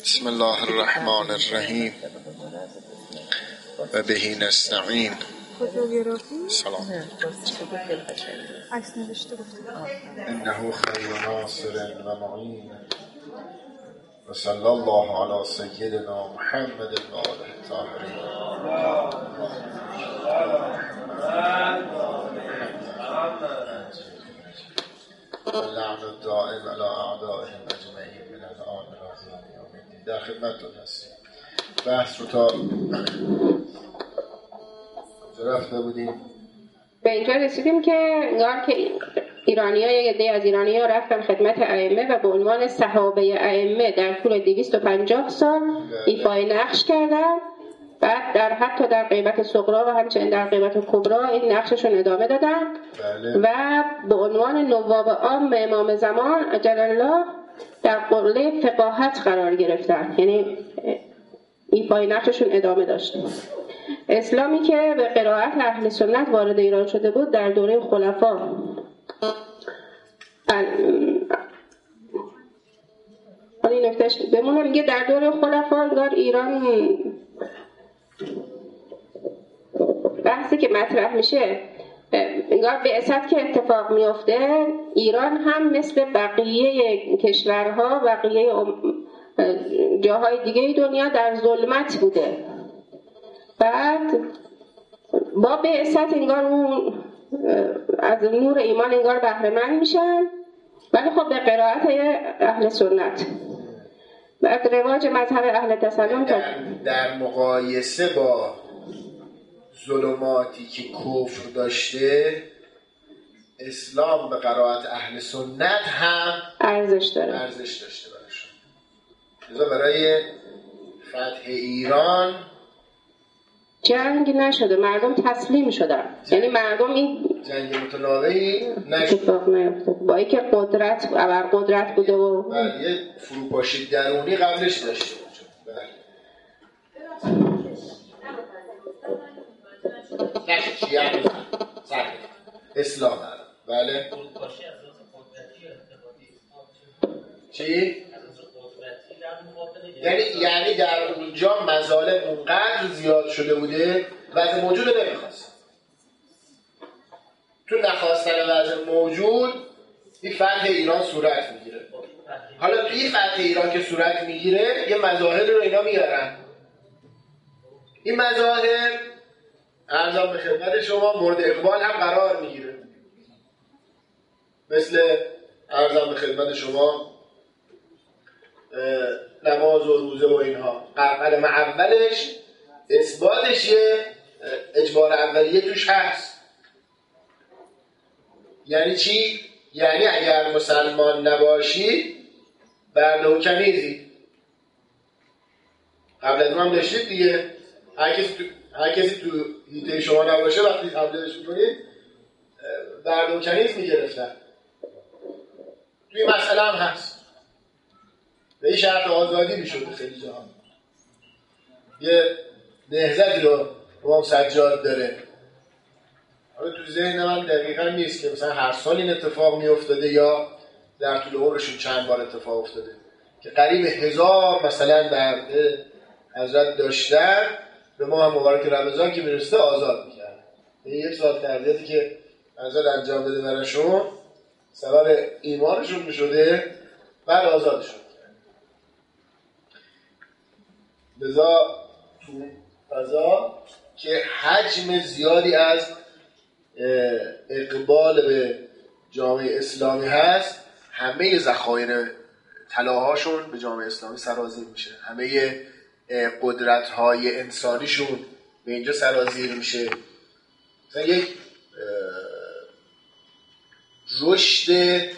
بسم الله الرحمن الرحیم و بهی نستعین. سلام. انه خیر ناصر و معین و صلی الله علی سیدنا محمد و آله الطاهرین. اللعن الدائم علی اعدائهم اجمعین من الان راضی یوم الدین. در خدمتتون هستیم. بحث رو تا رفته بودیم به اینجا رسیدیم که انگار که ایرانی‌ها، یک عده از ایرانی‌ها رفتن خدمت ائمه و به عنوان صحابه ائمه در طول 250 سال ایفای نقش کردن. بعد حتی در غیبت صغرا و همچنین در غیبت کبرا این نقششون ادامه دادن. بله. و به عنوان نواب عام امام زمان عجل الله در قله فقاهت قرار گرفتن، یعنی ایفای نقششون ادامه داشت. اسلامی که به قرائت اهل سنت وارد ایران شده بود در دوره خلفا، این نکتهش بمونه، میگه در دوره خلفا انگار ایران، بحثی که مطرح میشه انگار بعثت که اتفاق میفته، ایران هم مثل بقیه کشورها، بقیه جاهای دیگه دنیا در ظلمت بوده. بعد با بعثت انگار اون از نور ایمان انگار بهره مند میشن، ولی خب به قرائت اهل سنت. بعد رواج مذهب اهل تسلم در مقایسه با ظلماتی که کفر داشته، اسلام به قرائت اهل سنت هم ارزش داشته براشون. لذا برای فتح ایران جنگ نشده، مردم تسلیم شدن. یعنی مردم این جنگ متناوبی نشد، با اینکه قدرت ابرقدرت بوده و یه فروپاشی درونی قبلش داشته بود. اسلام هست. بله. چی؟ یعنی در اونجا مظالم اونقدر زیاد شده بوده، وضع موجود رو نمیخواست. تو نخواستن وضع موجود این فتح ایران صورت میگیره. حالا تو این فتح ایران که صورت میگیره یه مظاهر رو اینا میارن. این مظاهر ارزم به خدمت شما مورد اقبال هم قرار میگیره. مثل ارزم به خدمت شما نماز و روزه و اینها. قدم اولش اثباتش یه اجبار اولیه توش هست. یعنی چی؟ یعنی اگر مسلمان نباشی برده و کنیزی. قبل از هم داشتید دیگه. هر کسی تو هیته شما نباشه وقتی حملهش میکنید برده و کنیز میگرفتن. توی مسئله هم هست. به این شرط آزادی میشد خیلی جاها. یه نهضتی رو امام سجاد داره. حالا تو ذهن من دقیقا نیست که مثلا هر سال این اتفاق میافتاده یا در طول عمرشون چند بار اتفاق افتاده که قریب 1000 مثلا در حضرت داشتن، به ما هم مبارک رمضان که میرسته آزاد میکرد. این یک سال تربیتی که حضرت انجام داده براشون سبب ایمانشون میشده، بعد آزادشون کرد. لذا تو فضا که حجم زیادی از اقبال به جامعه اسلامی هست، همه ذخایر طلاهاشون به جامعه اسلامی سرازیر میشه، همه قدرت‌های انسانیشون به اینجا سرازیر میشه. مثلا یک رشد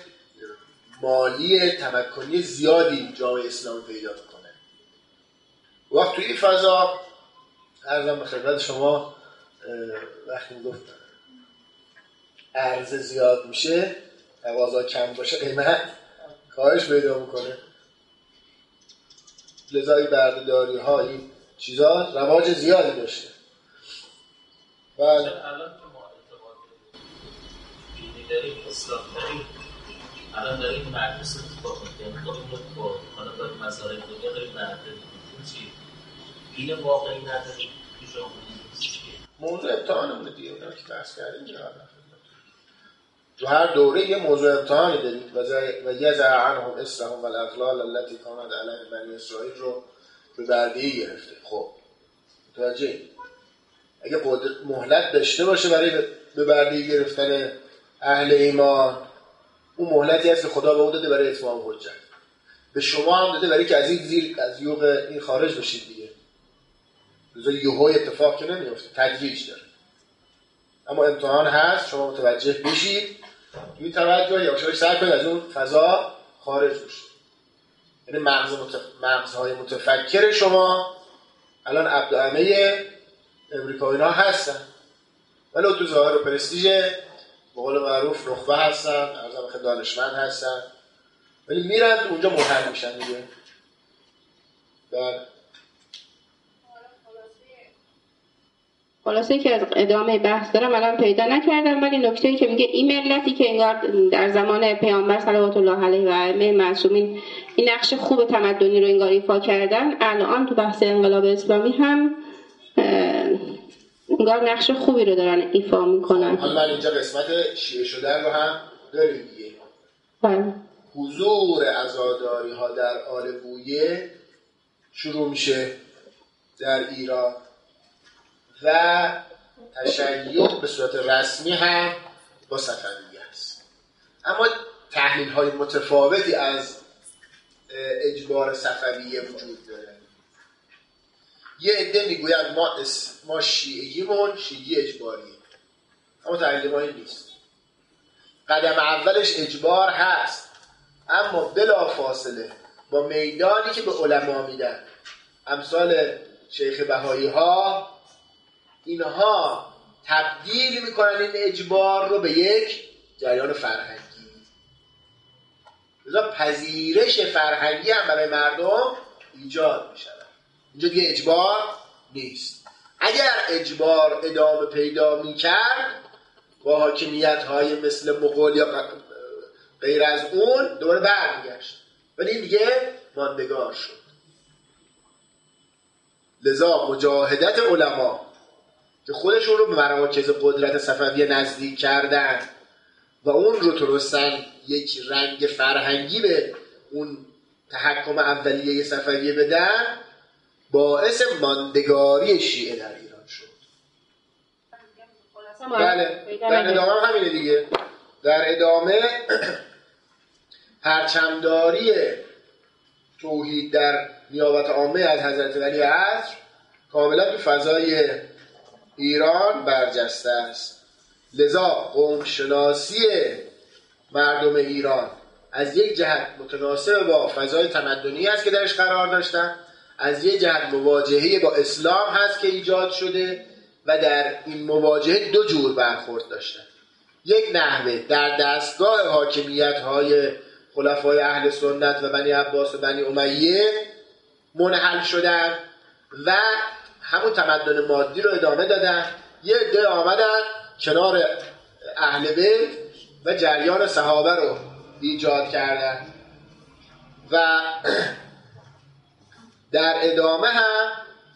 مالی تمکنی زیادی جامعه اسلامی پیدا میکنه. وقت توی این فضا عرضم به خدمت شما وقتی میگفتم عرضه زیاد میشه، تقاضا کم باشه، قیمت کاهش پیدا میکنه. لذایی بردهداری ها این چیزا رواج زیادی داشته. الان که ما اعتماد دینی داریم، اسلام داریم، الان داریم مدرسه اتفاق می‌کنیم با حالا باید مسائل دیگه داریم چی این واقعی نداریم که موضوع امتحانمونه دیگه اونم که بحث کردیم تو هر دوره یه موضوع امتحانی دارید و یزع عنهم اسرهم و الاغلال التي کانت علیهم بنی اسرائیل رو به برده‌ای گرفته. خب متوجه اگه مهلت داشته باشه برای به برده‌ای گرفتن اهل ایمان، اون مهلتی هست که خدا به اون داده برای اتمام حجت، به شما هم داده برای که از این زیر از یوغ این خارج بشید دیگه. روزا یهوی اتفاق که نمیفته، تدریج داره. اما امتحان هست، شما متوجه بشید، توی توجه یا شما سعی کنید از اون فضا خارج بشید. یعنی مغزهای متفکر شما الان عبدالعمه امریکایی‌ها هستن، ولی تو ظاهر و پرستیژ به قول معروف نخبه هستن، ارزم خیلی دانشمند هستن، ولی میرن تو اونجا منحل میشن دیگه. خلاصه که از ادامه بحث دارم الان پیدا نکردم، ولی نکته‌ای که میگه این ملتی که انگار در زمان پیامبر صلوات الله علیه و ائمه معصومین این نقش خوب تمدنی رو انگار ایفا کردن، الان تو بحث انقلاب اسلامی هم انگار نقش خوبی رو دارن ایفا میکنن. حالا من اینجا قسمت شیعه شدن رو هم داریم دیگه. بله. حضور عزاداری ها در آل بویه شروع میشه در ایران و تشیع به صورت رسمی هم با صفویه است. اما تحلیل های متفاوتی از اجبار صفویه وجود داره. یه عده میگوید ما شیعیمون شیعی اجباریه، اما تحلیل ما این نیست. قدم اولش اجبار هست، اما بلا فاصله با میدانی که به علما میدن، امثال شیخ بهایی ها، اینها تبدیل میکنن این اجبار رو به یک جریان فرهنگی. لذا پذیرش فرهنگی هم برای مردم ایجاد میشه. اینجا دیگه اجبار نیست. اگر اجبار ادامه پیدا میکرد با حاکمیت های مثل مغول یا غیر از اون دوباره برمیگشت، ولی این دیگه ماندگار شد. لذا مجاهدت علما که خودشون رو به مراکز قدرت صفویه نزدیک کردن و اون رو تونستن یک رنگ فرهنگی به اون تحکم اولیه صفویه بدن، باعث ماندگاری شیعه در ایران شد. بله، در ادامه هم همینه دیگه. در ادامه پرچمداری توحید در نیابت عامه از حضرت ولی عصر کاملا تو فضای ایران برجسته است. لذا قوم شناسی مردم ایران از یک جهت متناسب با فضای تمدنی است که درش قرار داشتن، از یک جهت مواجهه با اسلام هست که ایجاد شده و در این مواجهه دو جور برخورد داشتن. یک نحوه در دستگاه حاکمیت های خلفای اهل سنت و بنی عباس و بنی امیه منحل شدن و همون تمدن مادی رو ادامه دادن. یه عده آمدن کنار اهل بیت و جریان صحابه رو ایجاد کردن و در ادامه هم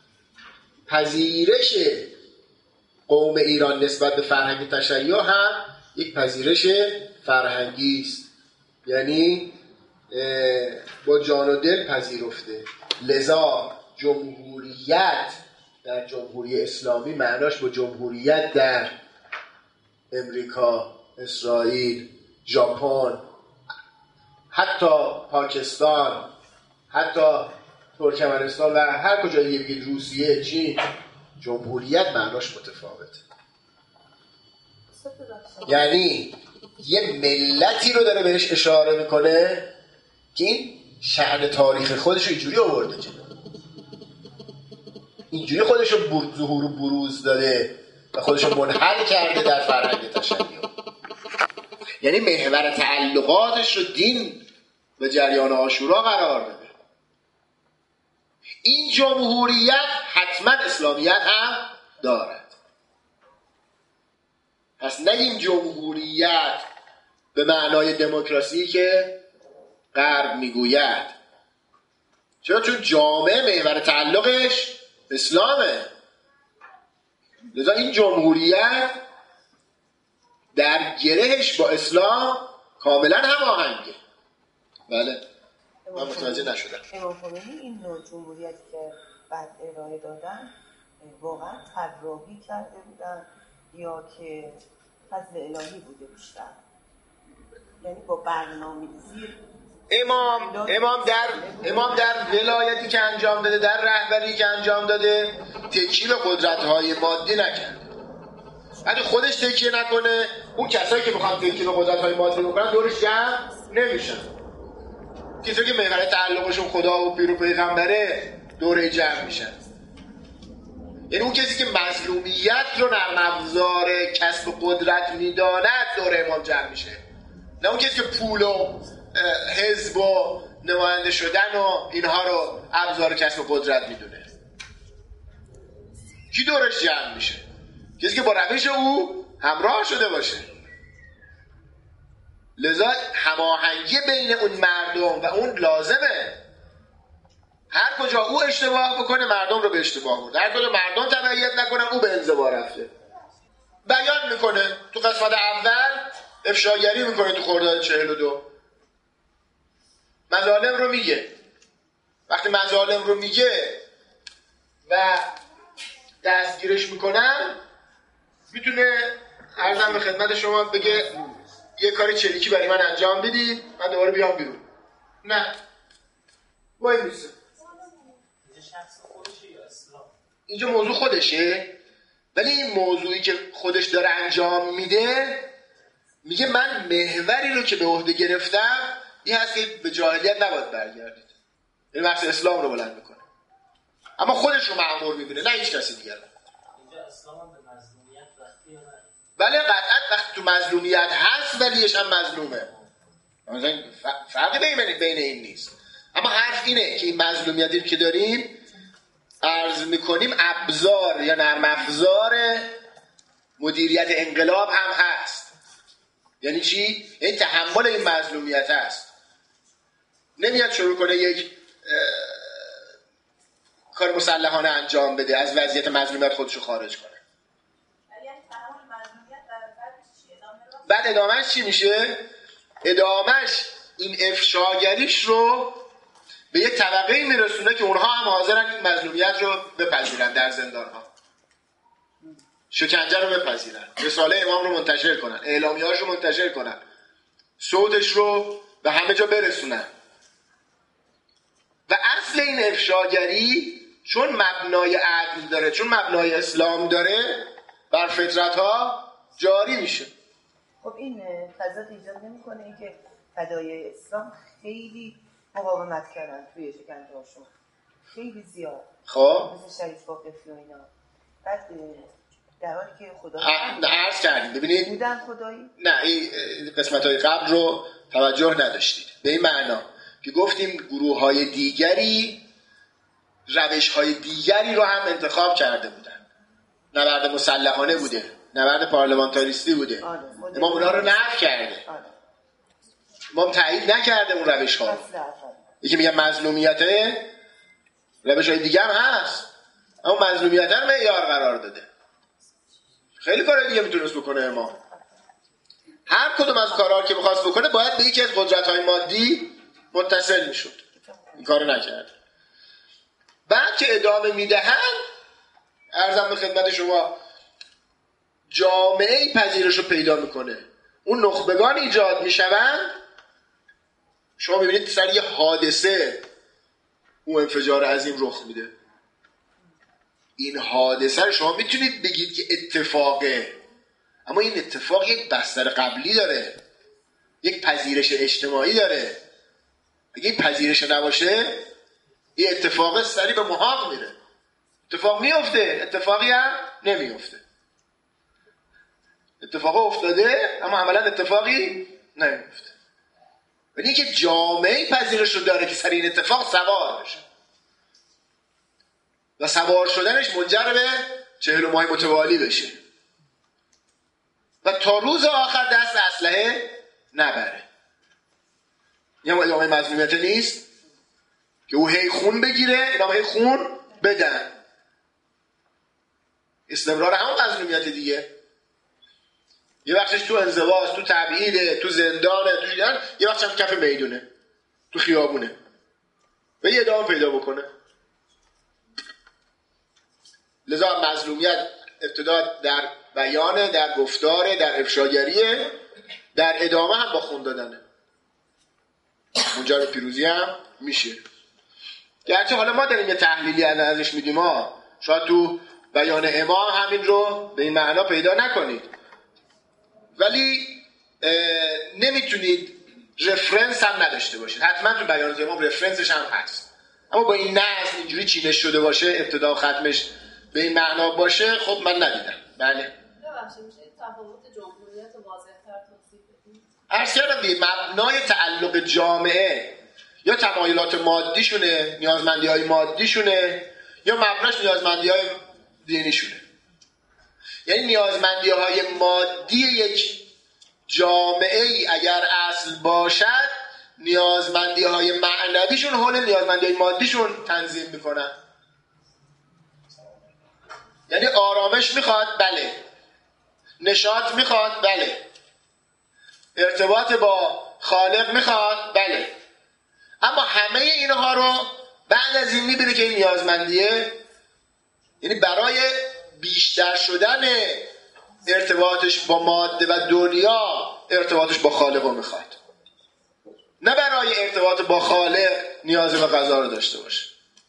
پذیرش قوم ایران نسبت به فرهنگ تشیع هم یک پذیرش فرهنگی است، یعنی با جان و دل پذیرفته. لذا جمهوریت در جمهوری اسلامی معناش با جمهوریت در امریکا، اسرائیل، ژاپن، حتی پاکستان، حتی ترکمنستان و هر کجایی بگید، روسیه، چین، جمهوریت معناش متفاوته. یعنی یه ملتی رو داره بهش اشاره میکنه که این شأن تاریخ خودش رو اینجوری آورده جلو، اینجوری خودش رو ظهور و بروز داده و خودش رو منحل کرده در فرهنگ تشیع. یعنی محور تعلقاتش رو دین و جریان عاشورا قرار داده. این جمهوریت حتما اسلامیت هم دارد. پس نگیم جمهوریت به معنای دموکراسی که غرب میگوید. چرا؟ چون جامعه محور تعلقش اسلامه. لذا این جمهوریت در گرهش با اسلام کاملا هماهنگه. بله من متوجه نشدم. امام خمینی این نوع جمهوریتی که بعد ارائه دادن واقعا طراحی کرده بودن یا که فضل الهی بوده بیشتر؟ یعنی با برنامه‌ریزی امام در ولایتی که انجام داده، در رهبری که انجام داده، تکیه به قدرت‌های مادی نکرد. اگه خودش تکیه نکنه، اون کسایی که میخوان تکیه به قدرت‌های مادی بکنن دورش جمع نمیشن. کسایی که محور تعلقشون خدا و پیر و پیغمبره دوره جمع میشن. یعنی اون کسی که مظلومیت رو نرم افزار کسب قدرت میداند دوره امام جمع میشه، نه اون کسی که پول و حزب و نماینده شدن و اینها رو ابزار کسب قدرت میدونه. کی دورش جمع میشه؟ کسی که با روش او همراه شده باشه. لذا هماهنگی بین اون مردم و اون لازمه. هر کجا او اشتباه بکنه مردم رو به اشتباه برده، هر کجا مردم تبعیت نکنن او به انزوا رفته. بیان میکنه تو قسمت اول، افشاگری میکنه تو خرداد 42، مظالم رو میگه. وقتی مظالم رو میگه و دستگیرش میکنن، میتونه عرضم به خدمت شما بگه یه کاری چریکی برای من انجام بدید، من دوباره بیام بیرون. نه، وای میسه. اینجا موضوع خودشه، ولی این موضوعی که خودش داره انجام میده، میگه من محوری رو که به عهده گرفتم این هست که به جاهلیت نباید برگردید. این بحث اسلام رو بلند میکنه، اما خودش رو مأمور میبینه، نه هیچ کسی دیگر. اینجا اسلام به مظلومیت وقتی نه. بله قطعا وقتی تو مظلومیت هست ولیش هم مظلومه. مثلا فرقی بین این نیست. اما حرف اینه که این مظلومیتی که داریم عرض میکنیم ابزار یا نرم افزار مدیریت انقلاب هم هست. یعنی چی؟ این تحمل این مظلومیت هست. نمیاد شروع کنه یک کار مسلحانه انجام بده، از وضعیت مظلومیت خودشو خارج کنه. بعد ادامهش چی میشه؟ ادامهش این افشاگریش رو به یه طبقه میرسونه که اونها هم حاضرن این مظلومیت رو بپذیرن، در زندانها شکنجه رو بپذیرن، رساله امام رو منتشر کنن، اعلامیه‌اش رو منتشر کنن، صوتش رو به همه جا برسونن. و اصل این افشاگری چون مبنای عدل داره، چون مبنای اسلام داره، بر فطرت‌ها جاری میشه. خب این تضاد ایجاد نمی‌کنه اینکه فدای اسلام خیلی مقاومت کردن توی شکنجه‌هاشون، خیلی زیاد، خب مثل شریف واقفی و اینا. بعد در حالی که خدا عرض کردیم ببینید بودن خدایی، نه این قسمت‌های قبل رو توجه نداشتید. به این معنا که گفتیم گروه‌های دیگری روش‌های دیگری رو هم انتخاب کرده بودن. نبرد مسلحانه بوده، نبرد پارلمانتاریستی بوده. امام اونا رو نفی کرده. امام تایید نکرده اون روش‌ها رو. یکی میگه مظلومیته، روش‌های دیگه هم هست، اما مظلومیت رو معیار قرار داده. خیلی کارهای دیگه میتونست بکنه امام. هر کدوم از کارها که می‌خواست بکنه باید به یکی از قدرت‌های مادی متصل میشد. این کارو نکرد. بعد که ادامه میدهن، عرضم به خدمت شما، جامعه پذیرش رو پیدا میکنه، اون نخبگان ایجاد میشوند. شما ببینید سر یه حادثه اون انفجار عظیم رخ میده. این حادثه رو شما میتونید بگید که اتفاقه، اما این اتفاق یک بستر قبلی داره، یک پذیرش اجتماعی داره. اگه این پذیرش نباشه این اتفاق سری به محاق میره. اتفاق میفته، اتفاقی هم نمیفته. اتفاق افتاده اما عملا اتفاقی نمیفته. ولی اینکه جامعه پذیرش رو داره که سر این اتفاق سوار بشه و سوار شدنش منجر به 40 ماه متوالی بشه و تا روز آخر دست اسلحه نبره. یه ادامه مظلومیت نیست که او هی خون بگیره اینا هی خون بدن. استمرار همون مظلومیت دیگه. یه وقتش تو انزواست، تو تبعیده، تو زندانه، تو جیدن، یه وقتش هم کف میدونه، تو خیابونه و یه ادامه پیدا بکنه. لذا مظلومیت ابتدا در بیانه، در گفتاره، در افشاگریه، در ادامه هم با خون دادنه. منجر پیروزی هم میشه. گرچه حالا ما داریم یه تحلیلی ازش میدیم ها، شاید تو بیان امام همین رو به این معنا پیدا نکنید، ولی نمیتونید رفرنس هم نداشته باشید. حتما تو بیان امام رفرنسش هم هست، اما با این نظم اینجوری چینش شده باشه ابتدا و ختمش به این معنا باشه، خب من ندیدم. بله ببخشید میشه تفاوت جمهوریت واضح‌تر توضیح بدید؟ عرض کردم دیگه، مبنای تعلق جامعه یا تمایلات مادیشونه، نیازمندی‌های مادیشونه، یا مبناش نیازمندی‌های دینیشونه. یعنی نیازمندی‌های مادی یک جامعه ای اگر اصل باشد، نیازمندی‌های معنویشون حول نیازمندی‌های مادیشون تنظیم میکنن. یعنی آرامش میخواد، بله. نشاط میخواد، بله. ارتباط با خالق میخواد، بله. اما همه اینها رو بعد از این میبینه که این نیازمندیه، یعنی برای بیشتر شدن ارتباطش با ماده و دنیا ارتباطش با خالق رو میخواد، نه برای ارتباط با خالق نیاز به غذا رو داشته باشه.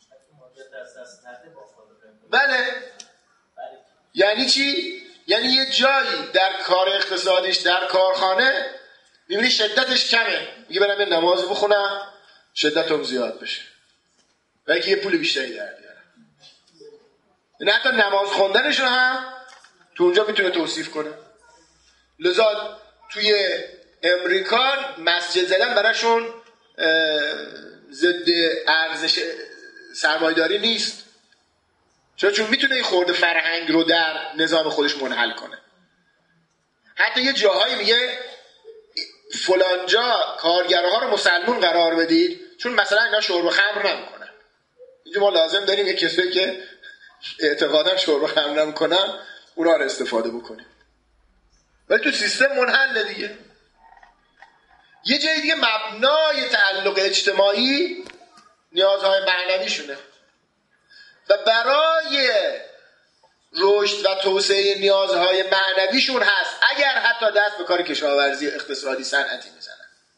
بله. یعنی چی؟ یعنی یه جایی در کار اقتصادیش، در کارخانه میبینی شدتش کمه، میگه برم یه نماز بخونم شدتم زیاد بشه و یکی یه پول بیشتری در بیارم. یعنی حتی نماز خوندنش رو هم تو اونجا میتونه توصیف کنه. لذا توی امریکا مسجد زدن براشون ضد ارزش سرمایه‌داری نیست. چون میتونه این خورده فرهنگ رو در نظام خودش منحل کنه. حتی یه جاهایی میگه فلانجا کارگرها رو مسلمون قرار بدید، چون مثلا اینا شرب خمر نمیکنن. اینجا ما لازم داریم یه کسایی که اعتقادا شرب خمر نمیکنن اونا رو استفاده بکنیم. ولی تو سیستم منحل دیگه. یه جای دیگه مبنای تعلق اجتماعی نیازهای معنوی شونه و برای رشد و توسعه نیازهای معنویشون هست اگر حتی دست به کار کشاورزی اقتصادی صنعتی میزنن.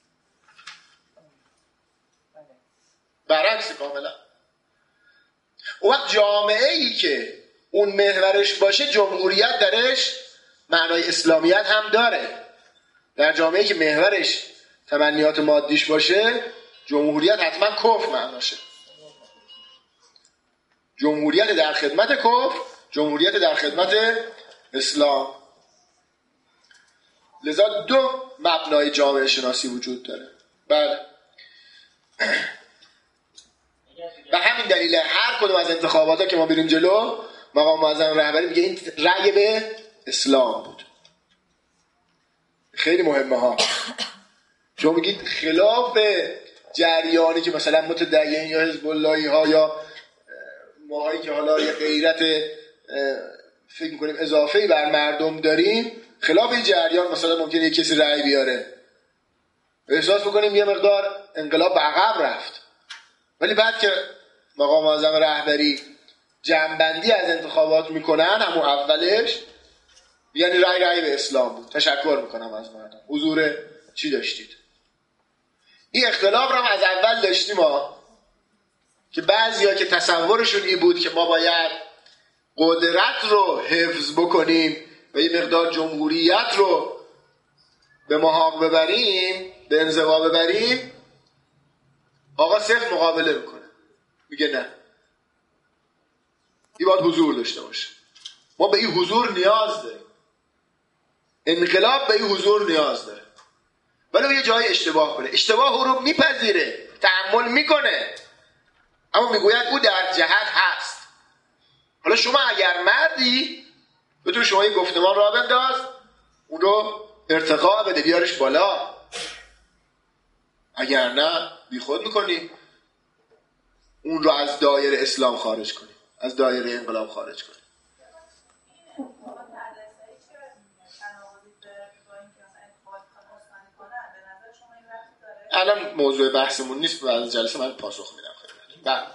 برعکس کاملا. اون وقت جامعه ای که اون محورش باشه جمهوریت درش معنای اسلامیت هم داره. در جامعه ای که محورش تمنیات مادیش باشه جمهوریت حتما کفر معناشه. جمهوریت در خدمت کفر، جمهوریت در خدمت اسلام. لذا دو مبنای جامعه شناسی وجود داره. بله. و همین دلیل هر کدوم از انتخاباتا که ما بریم جلو مقام معظم رهبری میگه این رأی به اسلام بود. خیلی مهمه ها. چون میگید خلاف جریانی که مثلا متدین یا حزب اللهی ها یا ماهایی که حالا یه غیرت فکر میکنیم اضافه‌ای بر مردم داریم، خلاف این جریان مثلا ممکنه یه کسی رأی بیاره احساس بکنیم یه مقدار انقلاب به عقب رفت، ولی بعد که مقام معظم رهبری جمع‌بندی از انتخابات میکنن همون اولش یعنی رأی به اسلام بود، تشکر میکنم از مردم، حضور چی داشتید. این اختلاف رو هم از اول داشتیم ها، که بعضیا که تصورشون این بود که ما باید قدرت رو حفظ بکنیم و یه مقدار جمهوریت رو به محاق ببریم، به انزوا ببریم، آقا صفر مقابله میکنه، میگه نه، این باید حضور داشته باشه، ما به این حضور نیاز داریم، انقلاب به این حضور نیاز داره. ولی یه جای اشتباه کنه، اشتباه رو میپذیره، تحمل میکنه، اما میگوید او در جهت هست. حالا شما اگر مردی بتون شما این گفتمان را بنداز، اون رو ارتقا بده، بیارش بالا، اگر نه بیخود میکنی اون رو از دایره اسلام خارج کنی، از دایره انقلاب خارج کنی. الان موضوع بحثمون نیست، بعد جلسه من پاسخ میدم خدمتتون.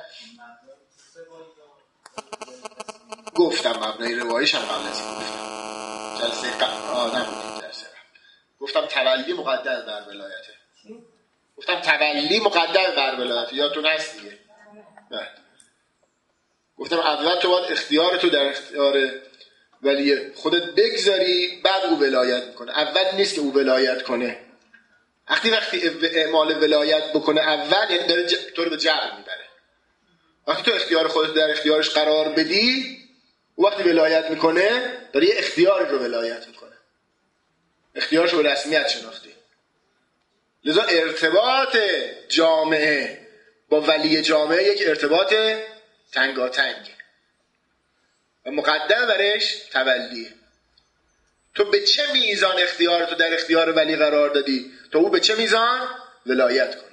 گفتم مبنای روایش هم قبل از این گفتم جلسه قبل نبود، جلسه گفتم تولی مقدم بر ولایته. گفتم تولی مقدم بر ولایته، یادتون هست دیگه؟ نه. گفتم اول تو باید اختیارتو در اختیار ولی خودت بگذاری، بعد او ولایت میکنه. اول نیست که او ولایت کنه. وقتی اعمال ولایت بکنه اول، یعنی داره تو رو به جبر میبره. وقتی تو اختیار خودت در اختیارش قرار بدی، او وقتی ولایت میکنه داره یه اختیار رو ولایت میکنه، اختیارش رو رسمیت شناختی. لذا ارتباط جامعه با ولی جامعه یک ارتباط تنگاتنگه و مقدم برش تولیه. تو به چه میزان اختیارتو در اختیار ولی قرار دادی تا او به چه میزان ولایت کند.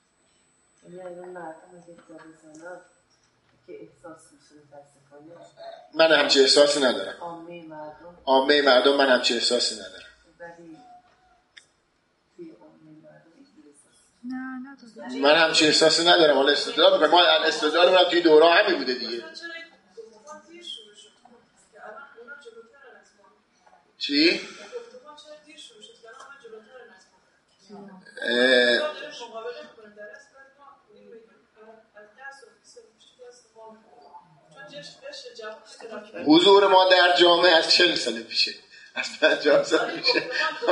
من همچه احساسی ندارم. عامه مردم من همچه احساسی ندارم. من همچه احساسی ندارم. حالا استدلال میکنم، ما استدلال من توی دوره همین بوده دیگه. چی؟ حضور ما در جامعه از 40 سال پیشه، از 50 سال پیشه.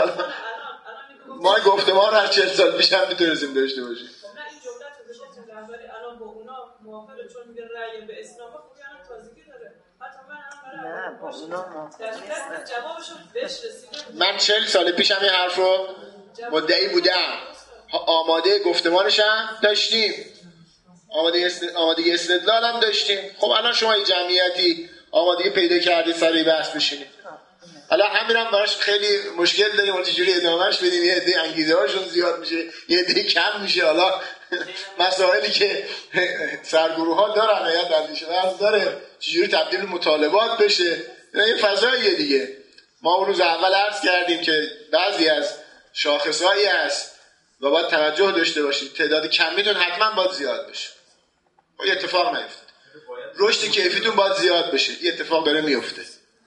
ما گفتمان رو از 40 سال پیش هم میتونستیم داشته باشیم. من 40 سال پیش هم این حرف رو مدعی بودم، آماده گفتمانش هم داشتیم، آماده استدلال هم داشتیم. خب الان شما این جمعیتی آماده پیدا کردید سر بحث بشینید. الان همین هم براش خیلی مشکل داریم، ولی چجوری ادامهش بدیم. یه عده انگیزه هاشون زیاد میشه، یه عده کم میشه. حالا مسائلی که سرگروه ها دارن، هیئت اندیشه ورز داره، چجوری تبدیل مطالبات بشه، یه فضاییه دیگه. ما اون روز اول عرض کردیم که بعضی از شاخصهایی هست و باید توجه داشته باشید، تعداد کمیتون حتما باید زیاد بشه. یه اتفاق نیفته. رشد کیفیتون باید زیاد بشه، یه اتفاق داره میفته.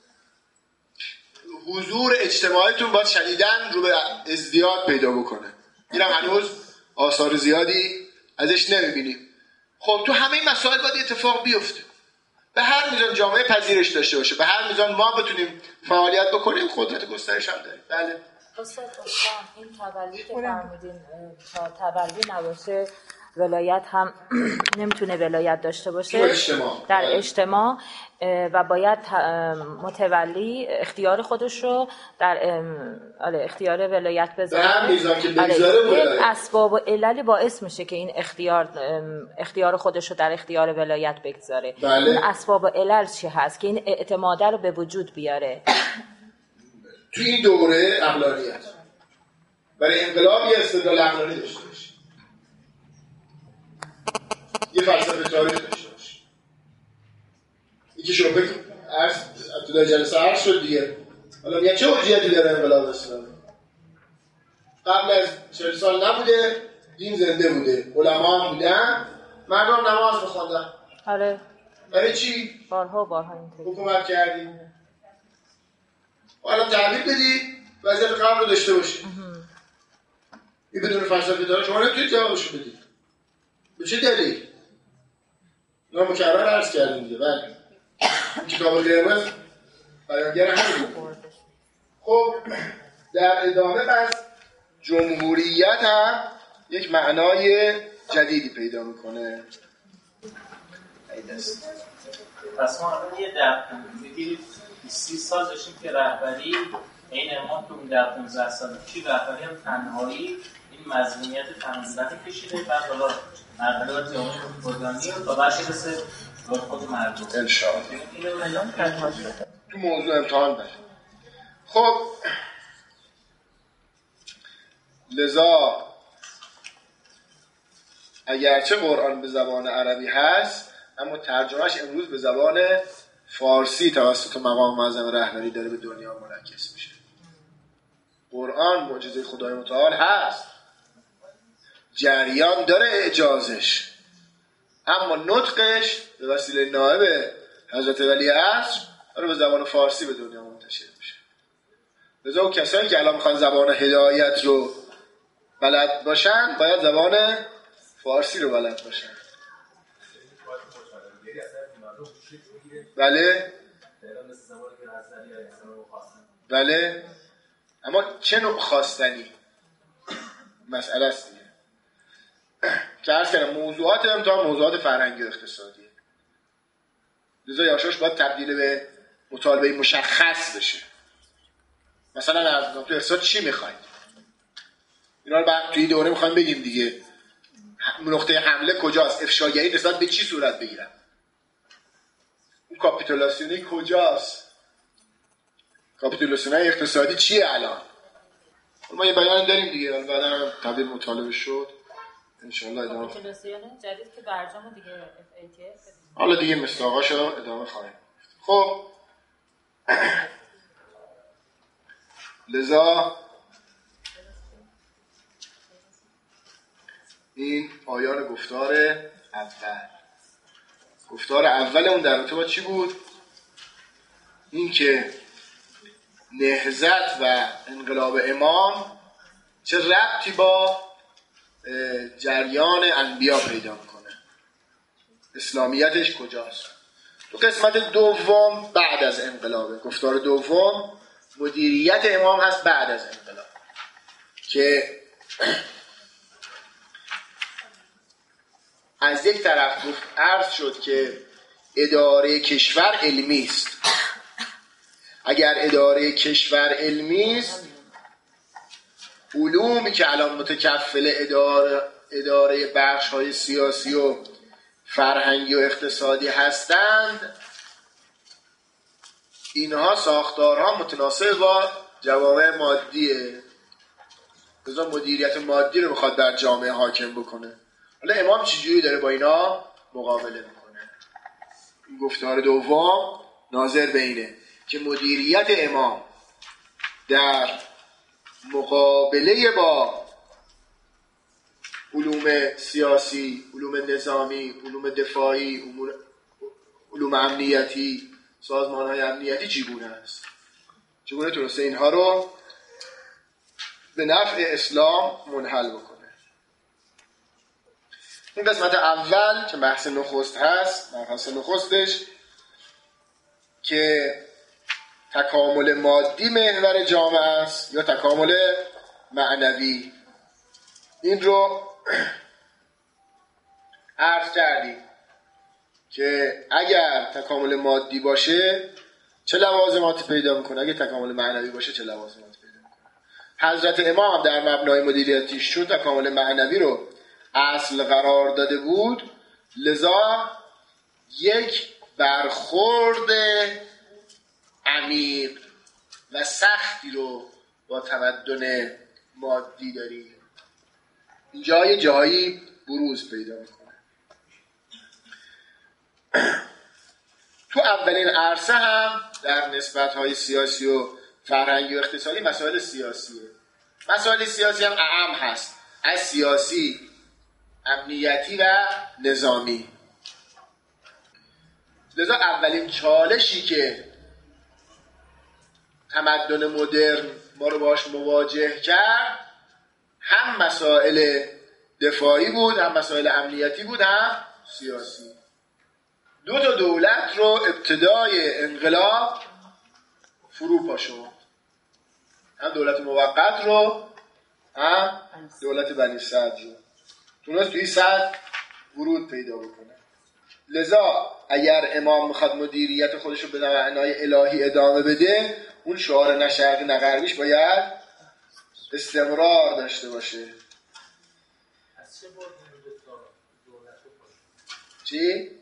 حضور اجتماعیتون باید شدیداً رو به ازدیاد پیدا بکنه. اینم هنوز آثار زیادی ازش نمیبینیم. خب تو همه این مسائل باید اتفاق بیفته. به هر میزان جامعه پذیرش داشته باشه، به هر میزان ما بتونیم فعالیت بکنیم، قدرت گسترش هم داریم. بله. استاد این تولی که فرمودین تا تولی نباشه ولایت هم نمیتونه ولایت داشته باشه در اجتماع و باید متولی اختیار خودش رو در اختیار ولایت بذاره. این اسباب و عللی باعث میشه که این اختیار خودش رو در اختیار ولایت بگذاره. این اسباب و علل چی هست که این اعتماده رو به وجود بیاره؟ تو این دوره عقلانیت برای انقلاب یه استدلال عقلانی داشته باشه، یه فلسفه تاریخ داشته باشه. این که شما تو در جلسه عرض شد دیگه. حالا میگن چه حجیتی داره انقلاب اسلامی؟ قبل از 40 سال نبوده، دین زنده بوده، علما هم بودن، مردم نماز می‌خوندن. آره. برای چی؟ بارها اینطوری حکومت کردیم. حالا تعبیر بدید وضعیت قبل رو داشته باشید. این بدون فلسفه داره شما نمیتونید جوابشو بدید. به چه دلیل؟ ما مکرر عرض کردیم دیگه. بله. کتاب قرمز بیانگر همین بود. خب در ادامه پس جمهوریت هم یک معنای جدیدی پیدا میکنه. پس ما یه در 30 سال داشتیم که رهبری این ما تو در 15 سال پیش رهبری هم تنهایی این مظلومیت تنظیمات کشیده. بعد حالا مرحله جامعه خودگانی رو تا برسه به خود مردم انشاءالله تو موضوع امتحان بشه. خب لذا اگرچه قرآن به زبان عربی هست اما ترجمهش امروز به زبان فارسی توسط مقام معظم رهبری داره به دنیا منعکس میشه. قرآن معجزه خدای متعال هست، جریان داره اعجازش، اما نطقش به وسیله نائب حضرت ولی عصر داره به زبان فارسی به دنیا منتشر میشه. لذا اون کسایی که الان میخوان زبان هدایت رو بلد باشن باید زبان فارسی رو بلد باشن. بله بله، اما چه نوع خواستنی مسئله است دیگه. که عرض کردم موضوعات امتحان موضوعات فرهنگی و اقتصادیه، لذا یاشاش باید تبدیل به مطالبه مشخص بشه. مثلا عرض کنم تو اقتصاد چی میخواید؟ اینا رو بعد توی دوره میخوایم بگیم دیگه. نقطه حمله کجاست؟ افشاگری نسبت به چی صورت بگیرن؟ اون کاپیتولاسیونی کجاست؟ کاپیتولاسیون اقتصادی چیه الان؟ ما یه بیان داریم دیگه، بعدا تبدیل مطالبه شد ان شاء الله ادامه. کاپیتولاسیون جدید که برجام دیگه FATF حالا دیگه مستاقاشو ادامه خواهیم. خب لذا این پایان گفتار اول. گفتار اولمون در رابطه با چی بود؟ این که نهضت و انقلاب امام چه ربطی با جریان انبیا پیدا میکنه، اسلامیتش کجاست. تو قسمت دوم بعد از انقلابه. گفتار دوم مدیریت امام هست بعد از انقلاب، که از یک طرف گفت عرض شد که اداره کشور علمی است. اگر اداره کشور علمی است، علومی که الان متکفل اداره بخش‌های سیاسی و فرهنگی و اقتصادی هستند، اینها ساختارها متناسب با جوامع مادیه. لذا مدیریت مادی رو میخواد در جامعه حاکم بکنه. حالا امام چجوری داره با اینا مقابله میکنه؟ این گفتار دوم ناظر به اینه که مدیریت امام در مقابله با علوم سیاسی، علوم نظامی، علوم دفاعی، علوم امنیتی، سازمان‌های امنیتی چگونه است؟ چگونه تونسته اینها رو به نفع اسلام منحل بکنه؟ این قسمت اول که بحث نخست هست، بحث نخستش که تکامل مادی محور جامعه است یا تکامل معنوی. این رو عرض کردیم که اگر تکامل مادی باشه چه لوازماتی پیدا میکنه، اگر تکامل معنوی باشه چه لوازماتی پیدا میکنه. حضرت امام در مبنای مدیریتیش چون تکامل معنوی رو اصل قرار داده بود، لذا یک برخورد عمیق و سختی رو با تمدن مادی داریم. اینجا یه جایی بروز پیدا میکنه. تو اولین عرصه هم در نسبت‌های سیاسی و فرهنگی و اقتصادی مسائل سیاسیه. مسائل سیاسی هم اعم هست، از سیاسی، امنیتی و نظامی. لذا اولین چالشی که تمدن مدرن ما رو باش مواجه کرد هم مسائل دفاعی بود، هم مسائل امنیتی بود، هم سیاسی. دو تا دولت رو ابتدای انقلاب فرو پاشوند، هم دولت موقت رو هم دولت بنی صدر رو تونست توی صدر ورود پیدا بکنه. لذا اگر امام میخواد مدیریت خودش رو به معنای الهی ادامه بده، اون شعار نه شرقی نه غربیش باید استمرار داشته باشه. چی؟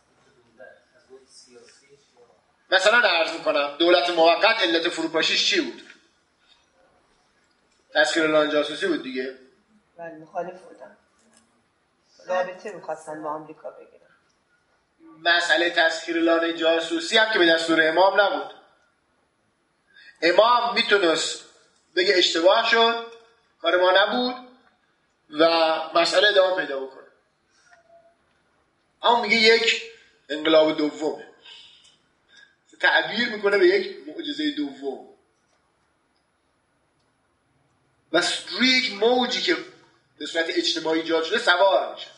مثلا عرض میکنم دولت موقت علت فروپاشیش چی بود؟ تسخیر اعلان جاسوسی بود دیگه. بله، مخالف بودن. رابطه میخواستن با آمریکا بگیرن. مسئله تسخیر لانه جاسوسی هم که به دستور امام نبود. امام میتونست بگه اشتباه شد، کار ما نبود و مسئله ادامه پیدا بکنه. اما میگه یک انقلاب دومه، تعبیر میکنه به یک معجزه دوم و روی یک موجی که به صورت اجتماعی ایجاد شده سوار میشه.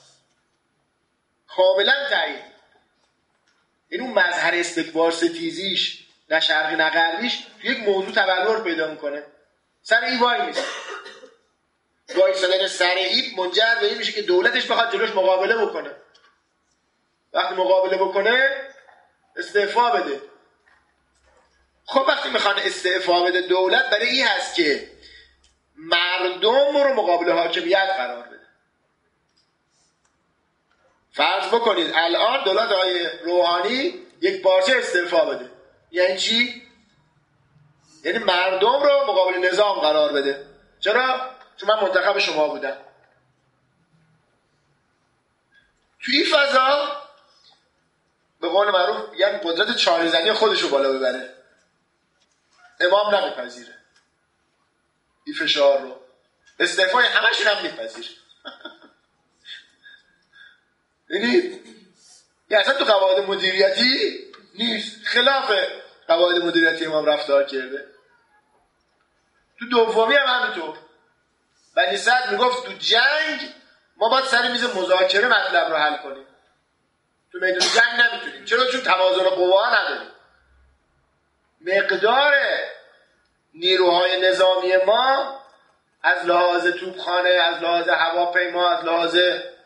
کاملا تایید. این اون مظهر استکبار ستیزیش نه شرقی نه غربیش یک موضوع تبلور پیدا میکنه. سر این وای میشه. وایسادن سر این منجر به این میشه که دولتش بخواد جلوش مقابله بکنه. وقتی مقابله بکنه استعفا بده. خب وقتی میخوان استعفا بده دولت برای این هست که مردم رو مقابل حاکمیت قرار بده. فرض بکنید الان دولت آقای روحانی یک پارچه استعفا بده. یعنی چی؟ یعنی مردم رو مقابل نظام قرار بده. چرا؟ چون من منتخب شما بودم. توی این فضا به قول معروف یعنی قدرت چاره‌زنی خودش رو بالا ببره. امام نمیپذیره این فشار رو. استعفای همشون هم میپذیره. یعنی اصلا تو قواعد مدیریتی نیست، خلاف قواعد مدیریتی امام رفتار کرده. تو دومی هم همینطور. بنی سعد میگفت تو جنگ ما باید سر میز مذاکره مطلب رو حل کنیم، تو میدون جنگ نمیتونیم. چرا؟ چون توازن قوا نداریم. مقدار نیروهای نظامی ما از لحاظ توپخانه، از لحاظ هواپیما، از لحاظ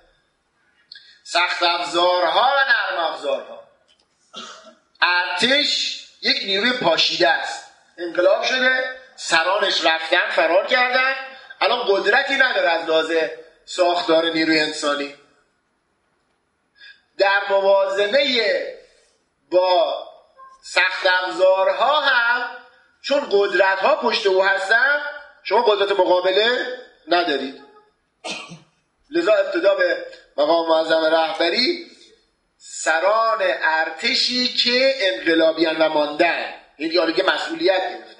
سخت افزارها و نرم افزارها، ارتش یک نیروی پاشیده است. انقلاب شده، سرانش رفتن، فرار کردن، الان قدرتی نداره از لحاظ ساختار نیروی انسانی. در موازنه با سخت افزارها هم چون قدرت ها پشت او هستن شما قدرت مقابله ندارید. لذا ابتدا به مقام معظم رهبری سران ارتشی که انقلابیان و ماندن، این دیگه که مسئولیت گرفتن،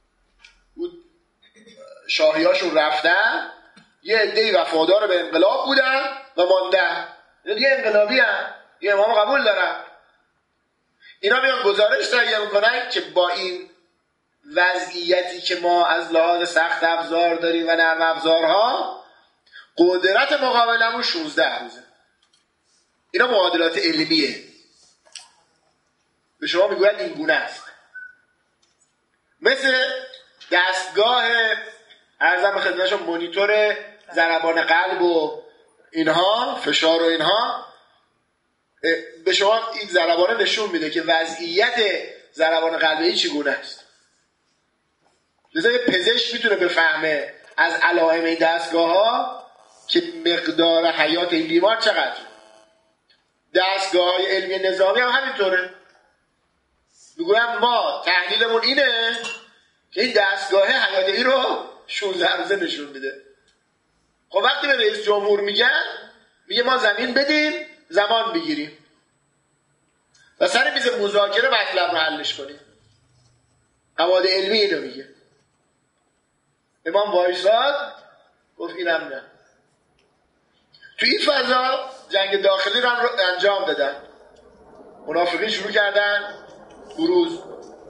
شاهیاشون رفتن، یه عده‌ای وفادار به انقلاب بودن و ماندن، دیگه انقلابی هم یه امام قبول دارن. اینا میان گزارش تهیه میکنن که با این وضعیتی که ما از لحاظ سخت افزار داریم و نرم افزارها قدرت مقابلمون 16 روزه. اینا معادلات علمیه. به شما میگوید این گونه است. مثل دستگاه عرضم به خدمتشون مانیتور ضربان قلب و اینها، فشار و اینها، به شما این ضربانه نشون میده که وضعیت ضربان قلبی چگونه است. لذا یه پزشک میتونه بفهمه از علائم این دستگاه ها که مقدار حیات این بیمار چقدر. دستگاه های علمی نظامی هم همینطوره. میگویم ما تحلیلمون اینه که این دستگاه حیات ای رو 16 روزه نشون میده. خب وقتی به رئیس جمهور میگه ما زمین بدیم زمان بگیریم و سر میز مذاکره مطلب رو حلش کنیم. قواعد علمی اینو میگه. امام وایساد گفت اینم نه. تو این فضا جنگ داخلی رو انجام دادن. منافقین شروع کردن بروز.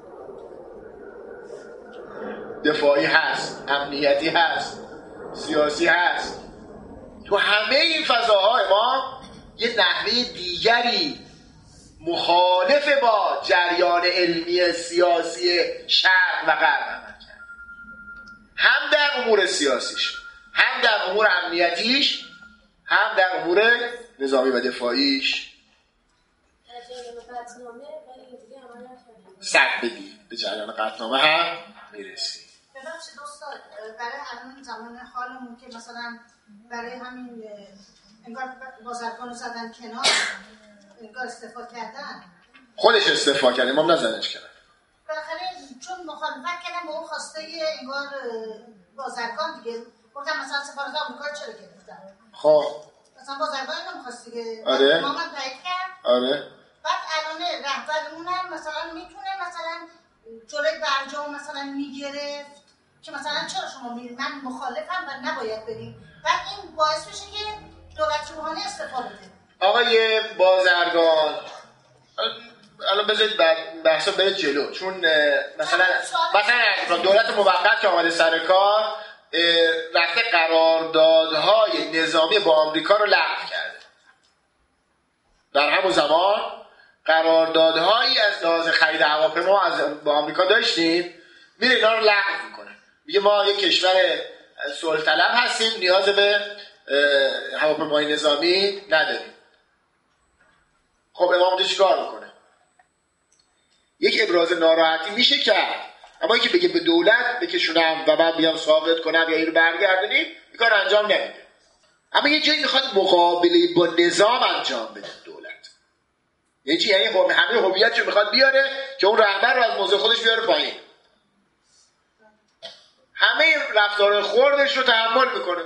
دفاعی هست، امنیتی هست، سیاسی هست. تو همه این فضاها امام یه نحوه دیگری مخالف با جریان علمی سیاسی شرق و غرب عمل کرد. هم در امور سیاسیش، هم در امور امنیتیش، هم در امور نظامی و دفاعیش. صد بگی به جریان قطعنامه هم میرسی. ببخشید استاد، برای الان زمان حالمون که مثلا برای همین انگار بازرگان رو زدن کنار، انگار استعفا کردن، خودش استعفا کرد، امام نزدنش کنار. بالاخره چون مخالفت کردن با اون خواسته انگار بازرگان دیگه، گفتم مثلا سفارت آمریکا چرا گرفتن؟ خب مثلا بازرگان اینو می‌خواست دیگه. آره. ما من تایید کرد. آره. بعد الان رهبرمون هم مثلا میتونه مثلا جلوی برجام مثلا میگرفت که مثلا چرا شما میرید، من مخالفم و نباید بریم. بعد این باعث میشه که دولت جمهوری استفاده بده. آقای بازرگان الان بذارید بحثا بره جلو، چون مثلا دولت موقت که آمده سر کار رفته قراردادهای نظامی با آمریکا رو لغو کرده. در همون زمان قراردادهایی از لحاظ خرید هواپیما از با آمریکا داشتیم، میره اینا رو لغو میکنه، میگه ما یک کشور صلح طلب هستیم، نیاز به هواپیمای نظامی نداریم. خب امام اونجا چیکار میکنه؟ یک ابراز ناراحتی میشه کرد، اما اینکه بگه به دولت بکشونم و بعد بیام ثابت کنم یا اینو برگردونیم، این کار انجام نمیده. اما یه جایی میخواد مقابله با نظام انجام بده دولت. یعنی چی؟ یعنی همه هویتشو میخواد بیاره که اون رهبر رو از موضع خودش بیاره پایین. همه رفتار خوردش رو تحمل میکنه.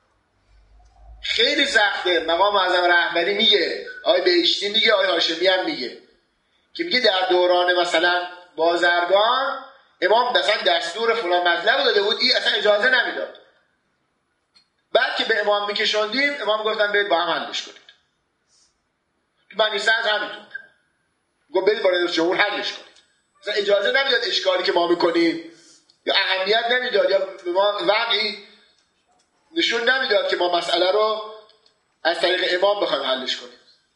خیلی سخته. مقام معظم رهبری میگه، آقای بهشتی میگه، آقای هاشمی هم میگه که میگه در دوران مثلا بازرگان امام مثلا دستور فلان مطلب داده بود، این اصلا اجازه نمیداد. بعد که به امام میکشوندیم، امام گفتن برید با هم حلش کنید. تو بنی صدر همینطور گفت برید با رئیس جمهور حلش کنید. اصلا اجازه نمیداد اشکالی که ما میکنیم، یا اهمیت نمیداد، یا به ما واقعی نشون نمیداد که ما مسئله رو از طریق امام بخوایم حلش کنیم.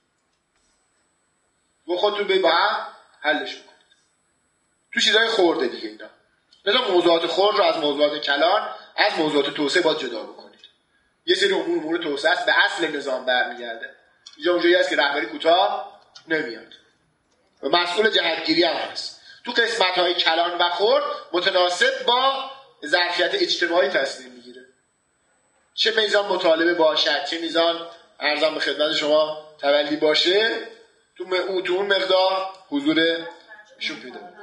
و خودتون برید با هم حلش کنید. تو چیزای خورده دیگه اینا. مثلا موضوعات خرد رو از موضوعات کلان، از موضوعات توسعه باید جدا بکنید. یه سری امور توسعه است به اصل نظام برمیگرده. اینجا اونجایی هست که رهبری کوتاه نمیاد و مسئول جهتگیری هم هست. تو قسمت‌های کلان و خرد متناسب با ظرفیت اجتماعی تصمیم میگیره. چه میزان مطالبه باشد، چه میزان ارزم به خدمت شما تولی باشه، تو اون مقدار حضورشون پیدا میشه.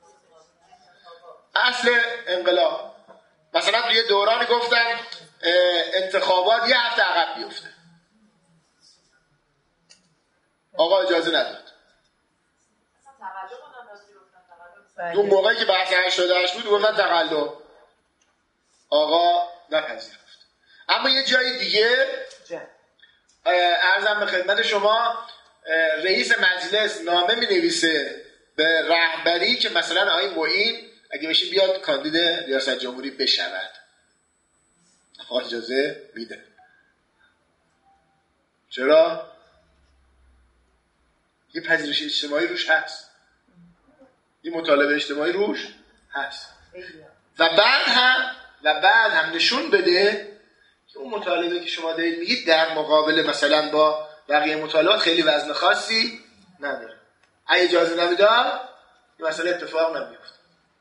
اصل انقلاب مثلا توی دورانی گفتن انتخابات یه هفته عقب بیفته، آقا اجازه نداد. اون موقعی که بحث 88 بود گفتن تقلب، آقا نپذیرفت. اما یه جای دیگه عرضم به خدمت شما، رئیس مجلس نامه می نویسه به رهبری که مثلا آقای معین اگه بشه بیاد کاندید ریاست جمهوری بشود، آقا اجازه میده. چرا؟ یه پذیرش اجتماعی روش هست، یه مطالبه اجتماعی روش هست و بعد هم نشون بده که اون مطالبه که شما دارید میگید در مقابل مثلا با بقیه مطالبات خیلی وزن خاصی نداره. اگه اجازه نمیداد این مسئله اتفاق نمیفته.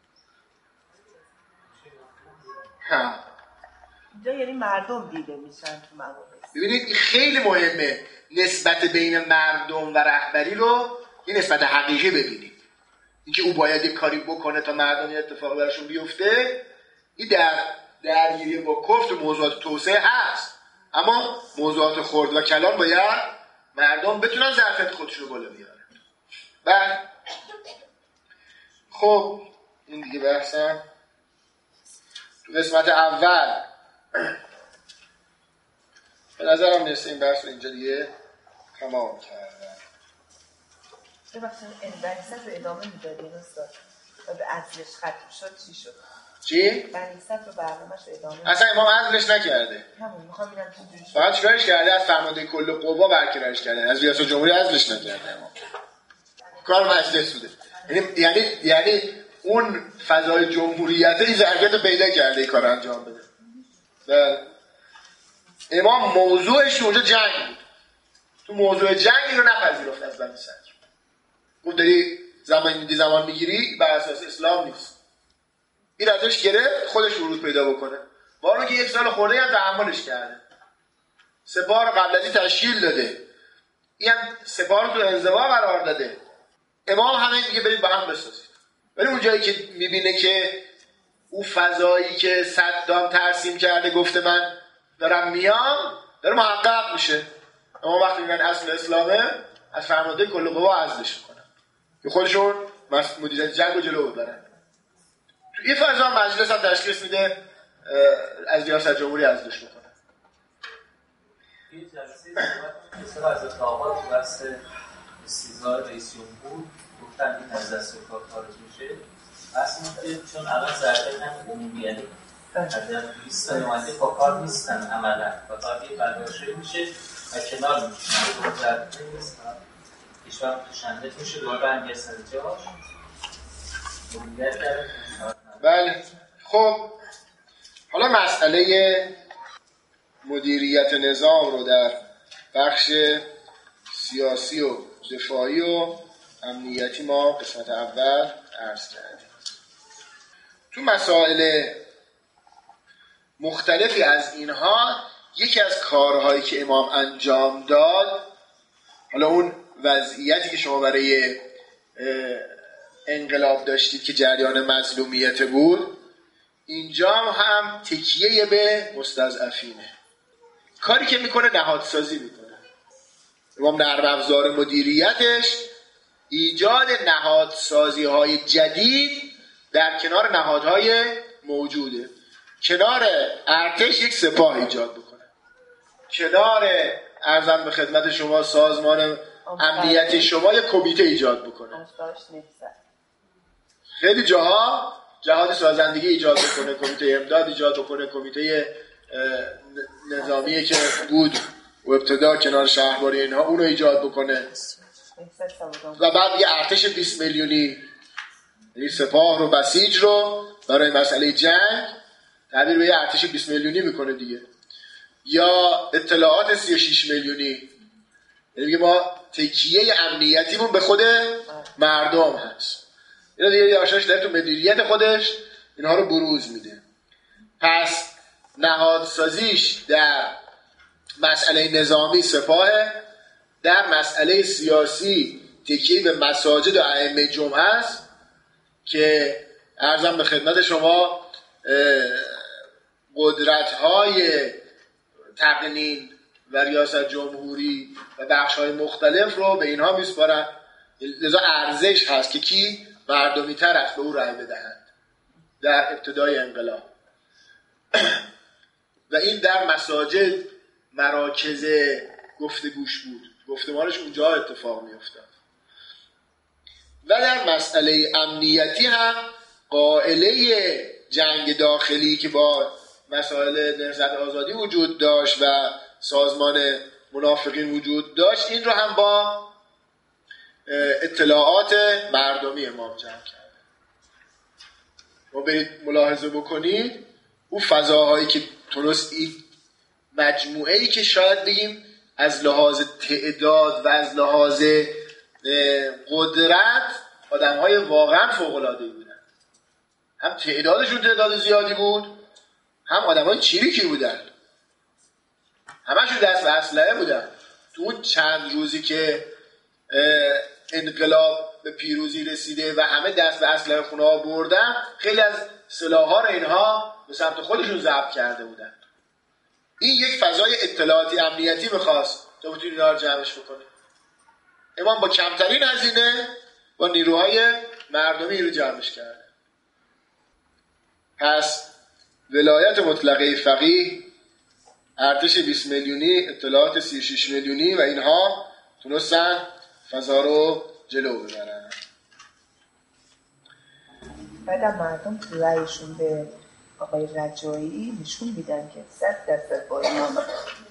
اینجا یعنی مردم دیده میشن تو مواقع. ببینید این خیلی مهمه، نسبت بین مردم و رهبری رو یه نسبت حقیقی ببینید. اینکه او باید یک کاری بکنه تا مردم یه اتفاق براشون بیفته، این در درگیری با کفر موضوعات توسعه هست، اما موضوعات خرد و کلان باید مردم بتونن ظرفیت خودشون رو بالا بیارن. بعد خب این دیگه بحثم تو قسمت اول به نظرم میرسه این بحث رو اینجا دیگه تمام کردن. ببخشید این بحث رو ادامه میدادین استاد و به عزلش ختم شد چی شد؟ چی؟ بحث رو برنامه‌اش ادامه اصلا امام عزلش نکرده. همون میخوام ببینم چجوری شد. فقط چیکارش کرده؟ از فرمانده کل قوا برکنارش کرده، از ریاست جمهوری عزلش نکرده. امام کار مجلس بوده. یعنی اون فضای جمهوریت این ظرفیت رو پیدا کرده این کار انجام بده. امام موضوعش اونجا جنگ بود. تو موضوع جنگ رو نپذیرفت از بنی صدر. گفت داری زمان میگیری بر اساس اسلام نیست. این ازش گرفت خودش ورود پیدا بکنه. بارون که 1 سال خورده هم تحملش کرده. سپاه رو قبل از این تشکیل داده. این هم سپاه رو تو انزوا قرار داده. امام همه میگه برید با هم بسازید. ولی اون جایی که میبینه که اون فضایی که صدام ترسیم کرده گفته من دارم میام، داره محقق میشه. اما وقتی میگن اصل اسلامه، از فرمانده کل قوا عزلش میکنن که خودشون مدیریت جنگ رو جلو ببرن. تو این فضا مجلس هم تشخیص میده از ریاست جمهوری عزلش میکنن. یه جلسه صحبت از اتفاقات تو بحث استیضاح رئیس جمهور گفتن این از دست کار خارج میشه. اصلا چون الان ضربه هم عمومی، یعنی در لیست نماینده با کار نیستن عملا، فقط یه برداشته میشه و کنار میکشن رو ضربه نیستن، کشور متشنج میشه دوباره برمیگرده سر جاش. بله. خب حالا مسئله مدیریت نظام رو در بخش سیاسی و دفاعی و امنیتی ما قسمت اول عرض کردیم. تو مسائل مختلفی از اینها یکی از کارهایی که امام انجام داد، حالا اون وضعیتی که شما برای انقلاب داشتید که جریان مظلومیت بود، اینجا هم تکیه به مستضعفینه. کاری که میکنه نهادسازی میکنه. امام نرم افزار مدیریتش ایجاد نهادسازی های جدید در کنار نهادهای موجوده. کنار ارتش یک سپاه ایجاد بکنه، کنار ارزم به خدمت شما سازمان امنیتی شما یک کمیته ایجاد بکنه، خیلی جاها جهاد سازندگی ایجاد بکنه، کمیته امداد ایجاد بکنه، کمیته نظامی که بود و ابتدا کنار شهرداری اینها اونو ایجاد بکنه و بعد یه ارتش 20 میلیونی، یعنی سپاه رو بسیج رو برای مسئله جنگ تبدیل به یه ارتش 20 میلیونی میکنه دیگه، یا اطلاعات 36 میلیونی. یعنی ما تکیه امنیتیمون به خود مردم هست. اینا دیگه یاشاش داره تو مدیریت خودش اینها رو بروز میده. پس نهادسازیش در مسئله نظامی سپاهه، در مسئله سیاسی تکیه به مساجد و ائمه جمعه است که عرضم به خدمت شما قدرت‌های تقنین و ریاست جمهوری و بخش‌های مختلف رو به اینها میسپارن. لذا ارزش هست که کی مردمی طرف به او رأی بدهند در ابتدای انقلاب و این در مساجد مراکز گفتگوش بود، گفتمانش اونجا اتفاق میافتاد. و در مسئله امنیتی هم قائله جنگ داخلی که با مسائل نهضت آزادی وجود داشت و سازمان منافقین وجود داشت، این رو هم با اطلاعات مردمی امام جمع کرد. ما برید ملاحظه بکنید اون فضاهایی که تونست این مجموعه‌ای که شاید بگیم از لحاظ تعداد و از لحاظ قدرت آدم‌های واقعا فوق‌العاده‌ای بودن، هم تعدادشون تعداد زیادی بود، هم آدم‌های چیریکی بودن، همشون دست به اسلحه بودن. تو اون چند روزی که انقلاب به پیروزی رسیده و همه دست به اسلحه خونه‌ها بردن، خیلی از سلاح‌ها رو اینها به سمت خودشون ضبط کرده بودن. این یک فضای اطلاعاتی امنیتی می‌خواست تا بتونی اینا رو جمعش بکنه. امام با کمترین هزینه با نیروهای مردمی رو جمعش کرده. پس ولایت مطلقه فقیه، ارتش 20 میلیونی، اطلاعات 36 میلیونی و اینها تونستن فضا رو جلو ببرن. بعدم مردم تو رأیشون به آقای رجایی نشون میدن که 100% با امام.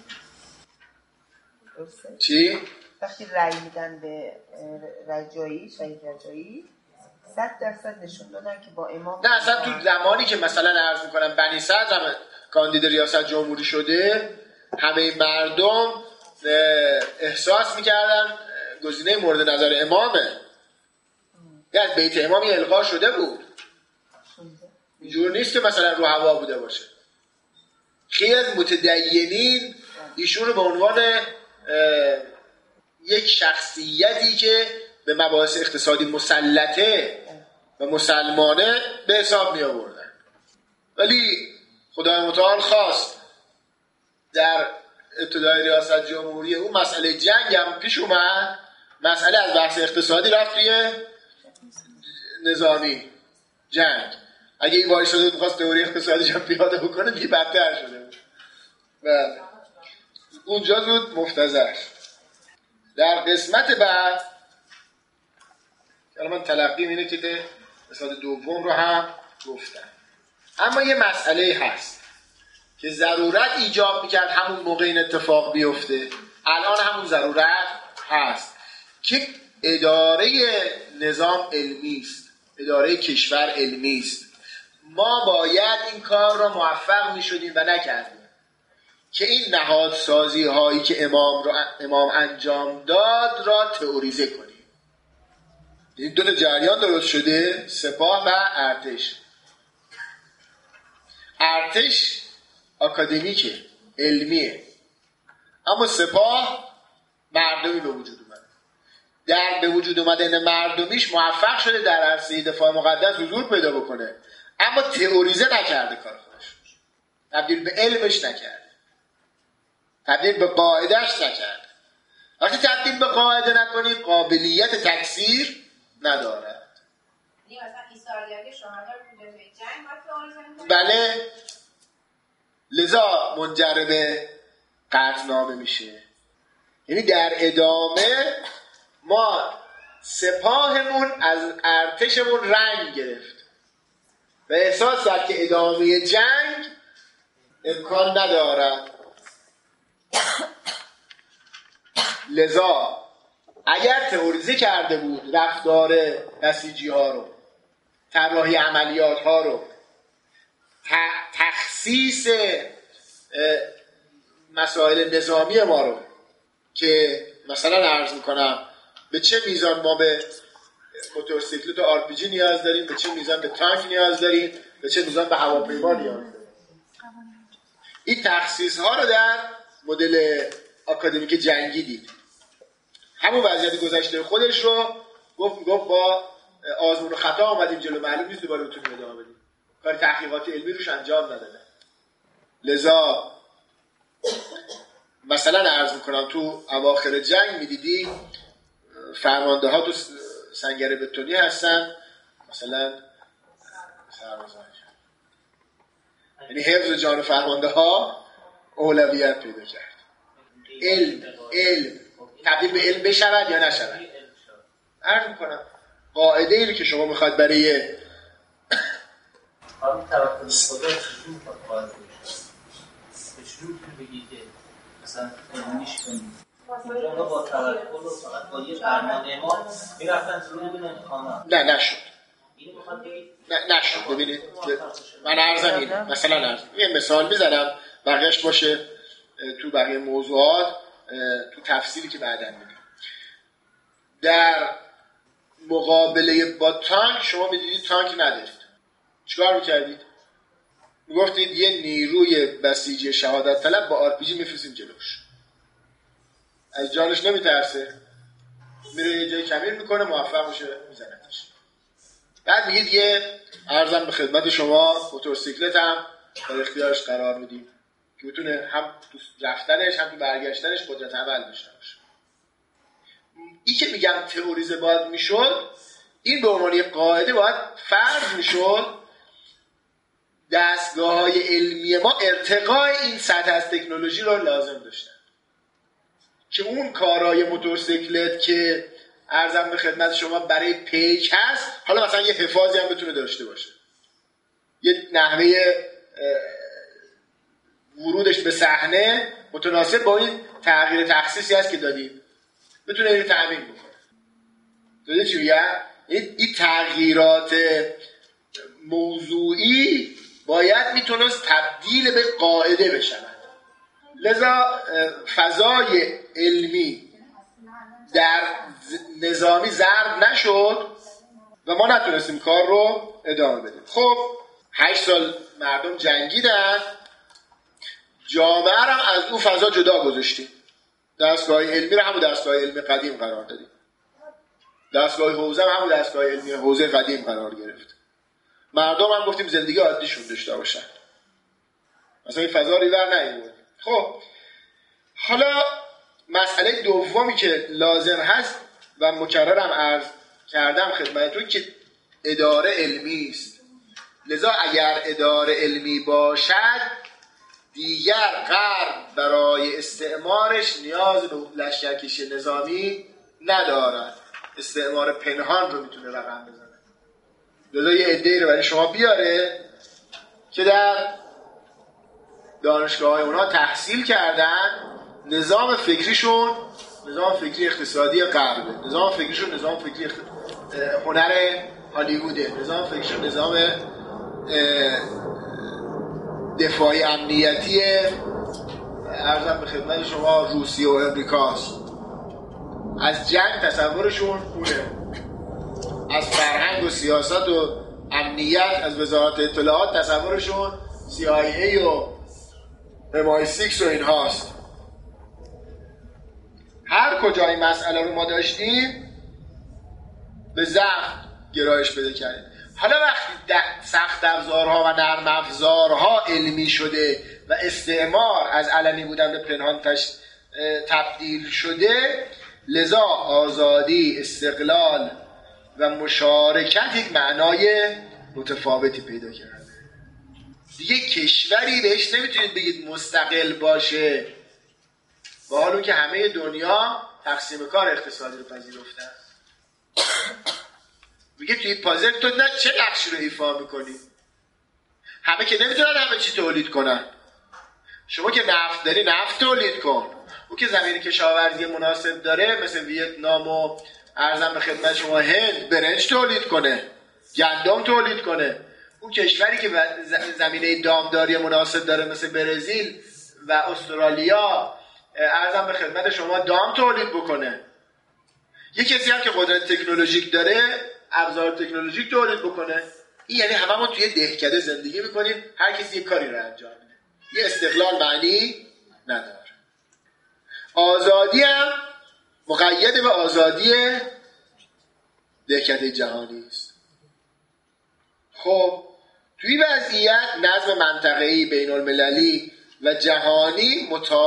چی؟ وقتی رأی میدن به رجایی، شهید رجایی، 100% نشون دادن که با امام. نه اصلا تو زمانی که مثلا عرض میکنم بنی صدر کاندید ریاست جمهوری شده، همه مردم احساس میکردن گزینه مورد نظر امامه. یعنی بیت امامی القا شده بود، اینجور نیست که مثلا رو هوا بوده باشه. خیلی از متدینین ایشون رو به عنوان یک شخصیتی که به مباحث اقتصادی مسلطه و مسلمانه به حساب می آوردن، ولی خدای متعال خواست در ابتدای ریاست جمهوری اون مسئله جنگ هم پیش اومد، مسئله از بحث اقتصادی رفت روی نظامی جنگ. اگه این وایساده می‌خواست تئوری اقتصادی هم پیاده بکنه دیگه بدتر شده بود و اونجا زود مفتضح. در قسمت بعد من تلقیم اینه که قسمت دوم رو هم گفتم، اما یه مسئله هست که ضرورت ایجاب میکرد همون موقع این اتفاق بیفته، الان همون ضرورت هست که اداره نظام علمی است، اداره کشور علمی است. ما باید این کار را موفق میشدیم و نکردیم که این نهادسازی هایی که امام انجام داد را تئوریزه کنیم. این دو تا جریان درست شده، سپاه و ارتش. ارتش آکادمیکه، علمیه، اما سپاه مردمی به وجود اومده. در به وجود اومدن مردمیش موفق شده در عرصه دفاع مقدس حضور پیدا بکنه، اما تئوریزه نکرده کار خودش، تبدیل به علمش نکرده، تبدیل به قاعدهش نکرده. وقتی تبدیل به قاعده نکنی قابلیت تکثیر ندارد. بله، لذا منجر به قطعنامه میشه. یعنی در ادامه ما سپاهمون از ارتشمون رنگ گرفت و احساس کرد که ادامه جنگ امکان ندارد. لذا اگر تئوریزه کرده بود رفتار بسیجی ها رو، طراحی عملیات ها رو، تخصیص مسائل نظامی ما رو که مثلا عرض میکنم به چه میزان ما به موتورسیکلت و آرپیجی نیاز داریم، به چه میزان به تانک نیاز داریم، به چه میزان به هواپیما نیاز داریم، این تخصیص ها رو در مدل آکادمیک جنگی دید. همون وضعیت گذشته خودش رو گفت با آزمون و خطا آمدیم جلو، معلوم نیست دوباره بتونیم ادامه بدیم. کار تحقیقات علمی روش انجام ندادن. لذا مثلا عرض میکنم تو اواخر جنگ میدیدی فرمانده ها تو سنگر بتونی هستن، مثلا سربازان، یعنی حفظ جان فرمانده ها اولویت پیدا کرد. علم تبدیل به علم بشود یا نشود. عرض میکنم قاعده ای که شما میخواد برای همین توکل خدا چجوری میخواد قاعده بشه؟ چجوری بگید که مثلا علمیش کنید؟ اونجا با توکل و فقط با یه فرمان امام میرفتن جلو بدون امکانات. نه نشد. اینو میخواد بگید؟ نه نشد. ببینید من عرضم اینه، مثلا یه مثال میزنم بقیهش باشه تو بقیه موضوعات تو تفصیلی که بعداً میگم. در مقابله با تانک شما میدیدید تانک ندارید، چیکار میکردید؟ میگفتید یه نیروی بسیجی شهادت طلب با آرپیجی میفرستیم جلوش، از جانش نمیترسه، میره یه جای کمین میکنه، موفق میشه میزنتش. بعد میگید یه عرضم به خدمت شما موتورسیکلت هم در اختیارش قرار میدیم که بتونه هم تو رفتنش هم تو برگشتنش قدرت عمل داشته باشه. این که میگم تئوریزه باید میشد، این به عنوان قاعده باید فرض میشد دستگاه‌های علمی ما ارتقای این سطح از تکنولوژی رو لازم داشتن که اون کارهای موتورسیکلت که عرضم به خدمت شما برای پیک هست، حالا مثلا یه حفاظی هم بتونه داشته باشه، یه نحوه ورودش به صحنه متناسب با این تغییر تخصیصی هست که دادید، بتونه اینو تامین بکنه. داده چی میگه؟ این تغییرات موضوعی باید میتونست تبدیل به قاعده بشن. لذا فضای علمی در نظامی ضرب نشد و ما نتونستیم کار رو ادامه بدیم. خب 8 سال مردم جنگیدن، جامعه رو از اون فضا جدا گذاشتیم، دستگاه علمی رو همون دستگاه علمی قدیم قرار دادیم، دستگاه حوزه هم همون دستگاه علمی حوزه قدیم قرار گرفت. مردم هم گفتیم زندگی عادیشون داشته باشن، مثلا این فضا رو در نیاوردیم. خب حالا مسئله دومی که لازم هست و مکررم عرض کردم خدمتتون که اداره علمی است. لذا اگر اداره علمی باشد دیگر غرب برای استعمارش نیاز به لشکرکشی نظامی ندارد، استعمار پنهان رو میتونه رقم بزنه. لذا یه عده‌ای رو برای شما بیاره که در دانشگاه‌های اونا تحصیل کردن، نظام فکریشون نظام فکری اقتصادی غربه، نظام فکریشون نظام فکری هنر هالیووده، نظام فکریشون نظام دفاعی امنیتی عرضم به خدمت شما روسیه و امریکاست. از جنگ تصورشون اونه، از فرهنگ و سیاست و امنیت از وزارت اطلاعات تصورشون CIA و MI6 و اینهاست. هر کجا این مسئله رو ما داشتیم به ضعف گرایش پیدا کردیم. حالا وقتی سخت افزارها و نرم افزارها علمی شده و استعمار از علنی بودن به پنهان تبدیل شده، لذا آزادی، استقلال و مشارکت یک معنای متفاوتی پیدا کرده. دیگه کشوری بهش نمیتونید بگید مستقل باشه، با حالی که همه دنیا تقسیم کار اقتصادی رو پذیرفتن. میگه توی پازل تو نه چه نقشی رو ایفا میکنی؟ همه که نمیتونن همه چی تولید کنن. شما که نفت داری نفت تولید کن. او که زمین کشاورزی مناسب داره مثل ویتنام و ارزم به خدمت شما هند برنج تولید کنه، گندم تولید کنه. اون کشوری که زمینه دامداری مناسب داره مثل برزیل و استرالیا ارزم به خدمت شما دام تولید بکنه. یه کسی هم که قدرت تکنولوژیک داره ابزار تکنولوژیک تولید بکنه. این یعنی هممون توی دهکده زندگی میکنیم، هر کسی یه کاری رو انجام میده. یه استقلال معنی نداره. آزادی هم مقید به آزادی دهکده جهانی است. خب توی وضعیت نظم منطقه‌ای بین المللی و جهانی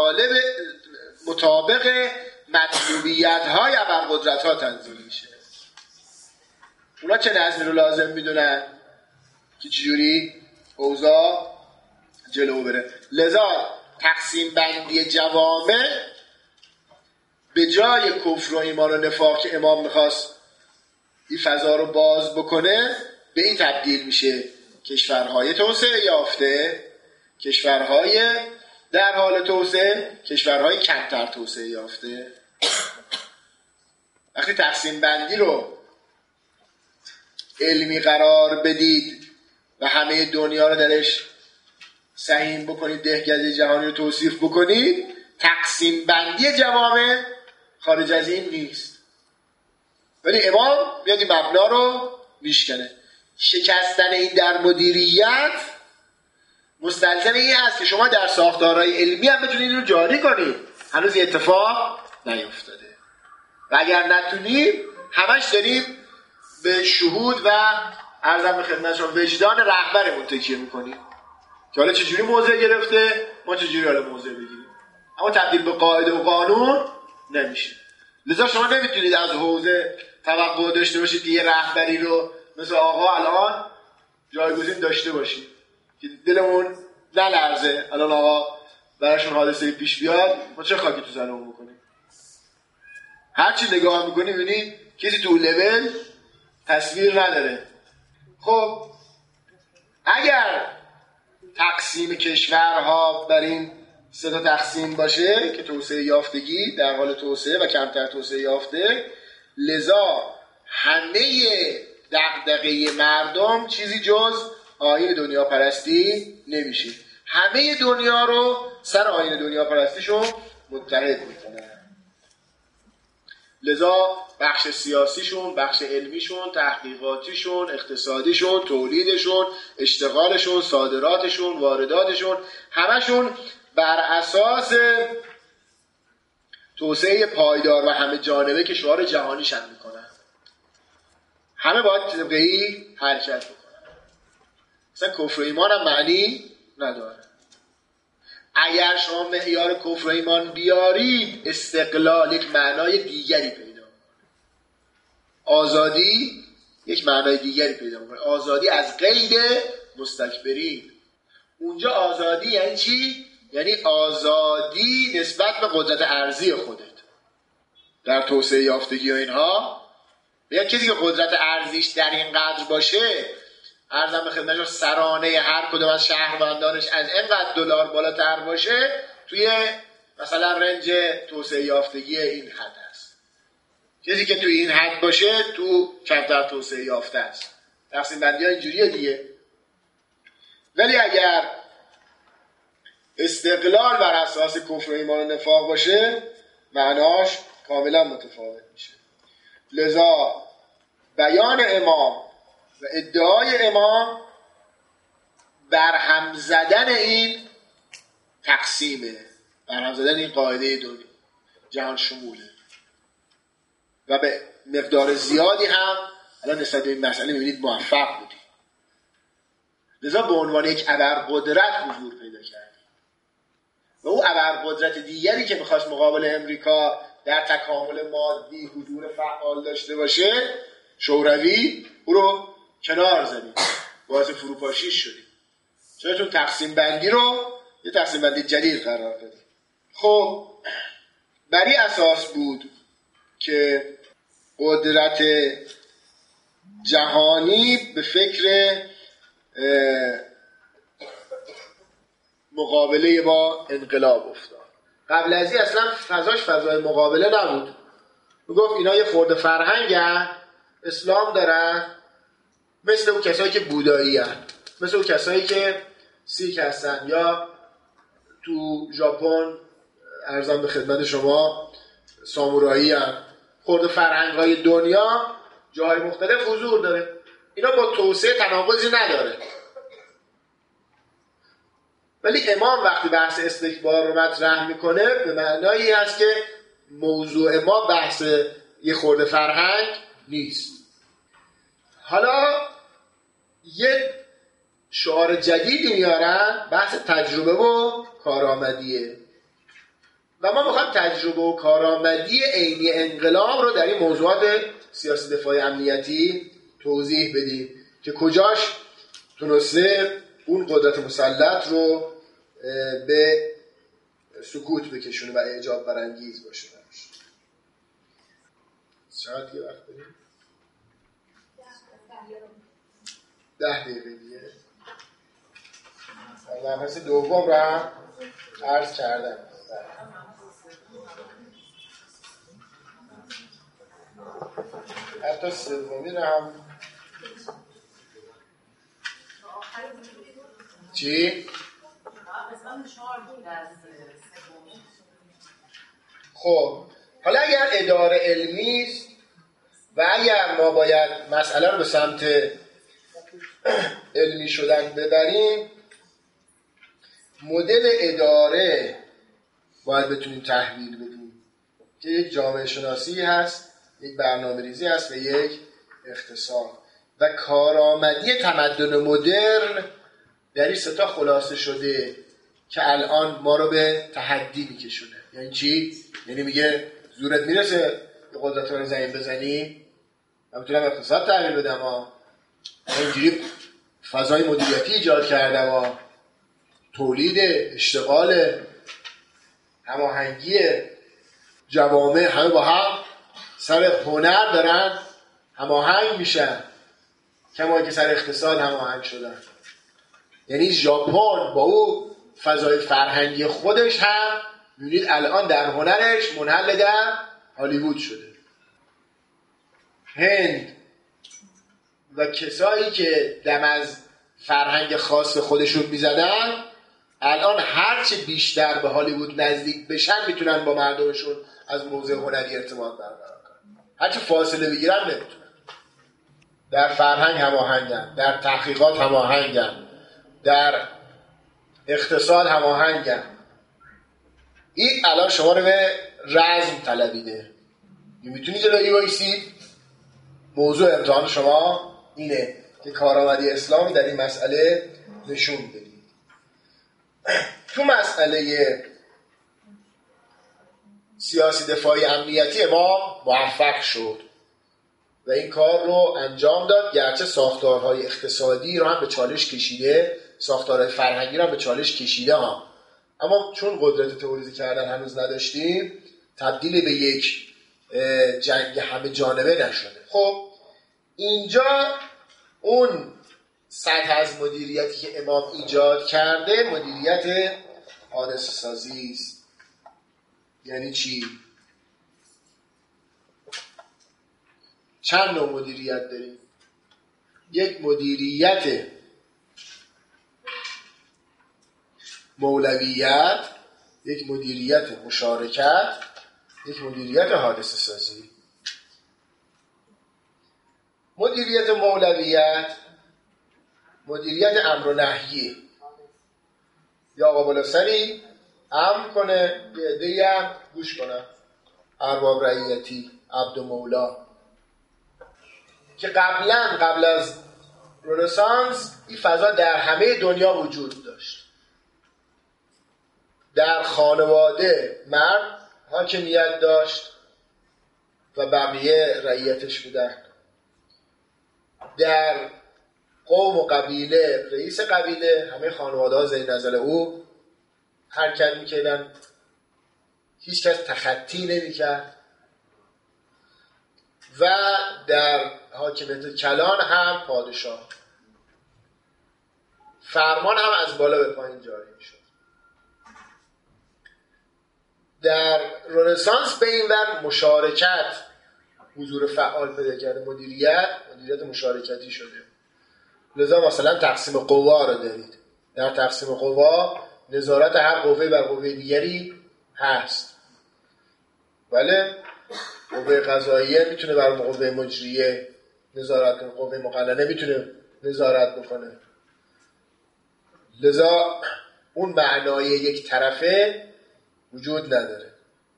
مطابق مطلوبیت‌های ابرقدرت‌ها تنظیم میشه. اونا چه نظمی رو لازم میدونن که چجوری اوضاع جلو بره. لذا تقسیم بندی جوامع به جای کفر و ایمان و نفاق که امام میخواست این فضا رو باز بکنه به این تبدیل میشه: کشورهای توسعه یافته، کشورهای در حال توسعه، کشورهای کمتر توسعه یافته. وقتی تقسیم بندی رو علمی قرار بدید و همه دنیا رو درش سهیم بکنید، دهکده جهانی رو توصیف بکنید، تقسیم بندی جوامع خارج از این نیست. ولی امام میاد این مبنا رو میشکنه. شکستن این در مدیریت مستلزم این هست که شما در ساختارهای علمی هم بتونید این رو جاری کنید. هنوز اتفاق نیفتاده و اگر نتونید همش داریم به شهود و عرضم به خدمت شما وجدان رهبرمون تکیه میکنیم که حالا چجوری موضع گرفته، ما چجوری حالا موضع بگیریم. اما تبدیل به قاعده و قانون نمیشه. لذا شما نمیتونید از حوزه توقع داشته باشید که یه رهبری رو مثل آقا الان جایگزین داشته باشید که دلمون نلرزه الان آقا براشون حادثه پیش بیاد ما چه خاکی تو سرمون بکنیم. هرچی نگاه میکنیم ببینید کسی تو لول تصویر نداره. خب اگر تقسیم کشورها بر این سه تا تقسیم باشه که توسعه یافتگی، در حال توسعه و کمتر توسعه یافته، لذا همه دغدغه مردم چیزی جز آیین دنیا پرستی نمیشه. همه دنیا رو سر آیین دنیا پرستیشون متحد میکنه. لذا بخش سیاسیشون، بخش علمیشون، تحقیقاتیشون، اقتصادیشون، تولیدشون، اشتغالشون، صادراتشون، وارداتشون، همشون بر اساس توسعه پایدار و همه جانبه که شعار جهانیش هم میکنن. همه باید طبقه‌ای حرکت بکنن. مثلا کفر و ایمان هم معنی نداره. اگر شما معیار کفر و ایمان بیارید، استقلال یک معنای دیگری پیدا می‌کنه. آزادی یک معنای دیگری پیدا می‌کنه. آزادی از قید مستکبرین. اونجا آزادی یعنی چی؟ یعنی آزادی نسبت به قدرت ارزی خودت. در توسعه یافتگی و اینها یک کسی که قدرت ارزیش در این قدر باشه، عرضم به خدمتشون سرانه هر کدوم از شهروندانش از اینقدر دلار بالاتر باشه، توی مثلا رنج توسعه یافتگی این حد است. کسی که توی این حد باشه تو کمتر توسعه یافته است. تقسیم بندی ها اینجوریه دیگه. ولی اگر استقلال بر اساس کفر و ایمان و نفاق باشه، معناش کاملا متفاوت میشه. لذا بیان امام و ادعای امام برهم زدن این تقسیمه، برهم زدن این قاعده دنیا جهان شموله و به مقدار زیادی هم الان نسبت به این مسئله میبینید موفق بودیم. لذا به عنوان یک ابرقدرت حضور پیدا کردیم و او ابرقدرت دیگری که میخواست مقابل امریکا در تکامل مادی حضور فعال داشته باشه، شوروی، او رو کنار زدیم، باعث فروپاشیش شدیم. چون تقسیم بندی رو یه تقسیم بندی جدید قرار دادیم. خب بر این اساس بود که قدرت جهانی به فکر مقابله با انقلاب افتاد. قبل از این اصلا فضاش فضای مقابله نبود. میگفت اینا یه خورده فرهنگن، اسلام دارن، مثل اون کسایی که بودایی هن، مثل اون کسایی که سیک هستن، یا تو ژاپن عرضم به خدمت شما سامورایی هن. خورده فرهنگ های دنیا جاهای مختلف حضور داره. اینا با توسعه تناقضی نداره. ولی امام وقتی بحث استکبار رو مطرح میکنه به معنایی هست که موضوع ما بحث یه خورده فرهنگ نیست. حالا یه شعار جدیدی میارن، بحث تجربه و کارآمدیه و ما میخوایم تجربه و کارآمدی عینی انقلاب رو در این موضوعات سیاسی دفاعی امنیتی توضیح بدیم که کجاش تونسته اون قدرت مسلط رو به سکوت بکشونه و اعجاب برانگیز باشه. چقدر دیگه وقت داریم؟ 10 دقیقه دیگه. مبحث دوم رو هم عرض کردم. حتی سومی رو هم چی؟ خب حالا اگر اداره علمی است و اگر ما باید مسئله رو به سمت علمی شدن ببریم، مدل اداره باید بتونیم تحویل بدیم که یک جامعه شناسی هست، یک برنامه ریزی هست و یک اقتصاد و کارآمدی تمدن مدرن در این سه تا خلاصه شده که الان ما رو به تحدی میکشونه. یعنی چی؟ یعنی میگه زورت میرسه به قدرت رو زمین بزنی، من میتونم اقتصاد تحویل بدم ها، اینجوری فضای مدیریتی ایجاد کردم ها، تولید، اشتغال، هماهنگی جوامع همه با هم سر هنر دارن هماهنگ میشن کما که سر اقتصاد هماهنگ شدن. یعنی ژاپن با او فضای فرهنگی خودش هم می‌بینید الان در هنرش منحل در هالیوود شده. هند و کسایی که دم از فرهنگ خاص خودشون میزدن الان هرچه بیشتر به هالیوود نزدیک بشن میتونن با مردمشون از موضع هنری ارتباط برقرار کنن. هرچه فاصله بگیرن نمیتونن. در فرهنگ هماهنگن، در تحقیقات هماهنگن، در اقتصاد هماهنگن. این الان شما رو به رزم طلبیده. میتونید جلوی وایسید. موضوع امتحان شما اینه که کارآمدی اسلام در این مسئله نشون بدید. تو مسئله سیاسی دفاعی امنیتی امام موفق شد و این کار رو انجام داد، گرچه ساختارهای اقتصادی رو هم به چالش کشیده، ساختارهای فرهنگی رو هم به چالش کشیده ها، اما چون قدرت تئوریزه کردن هنوز نداشتیم تبدیل به یک جنگ همه جانبه نشده. خب اینجا اون سطح از مدیریتی که امام ایجاد کرده مدیریت حادثه سازی است. یعنی چی؟ چند نوع مدیریت داریم؟ یک مدیریت مولویت، یک مدیریت مشارکت، یک مدیریت حادثه سازی. مدیریت مولویت مدیریت امر و نهیه، یا آقا بالا سری امر کنه یه عده‌ای هم گوش کنن، ارباب رعیتی، عبد و مولا، که قبل از رنسانس این فضا در همه دنیا وجود داشت. در خانواده مرد حاکمیت داشت و بقیه رعیتش بودن. در قوم و قبیله رئیس قبیله، همه خانواده ها زیر نظر او حرکت میکردن، هیچ کس تخطی نمیکرد. و در حاکمیت کلان هم پادشاه، فرمان هم از بالا به پایین جاری میشد. در رنسانس به این ور مشارکت حضور فعال پیدا کرده، مدیریت مشارکتی شده. لذا مثلا تقسیم قوا رو دارید. در تقسیم قوا نظارت هر قوه بر قوه دیگری هست. بله، قوه قضاییه میتونه بر قوه مجریه نظارت کنه، قوه مقننه میتونه نظارت بکنه. لذا اون معنای یک طرفه وجود نداره.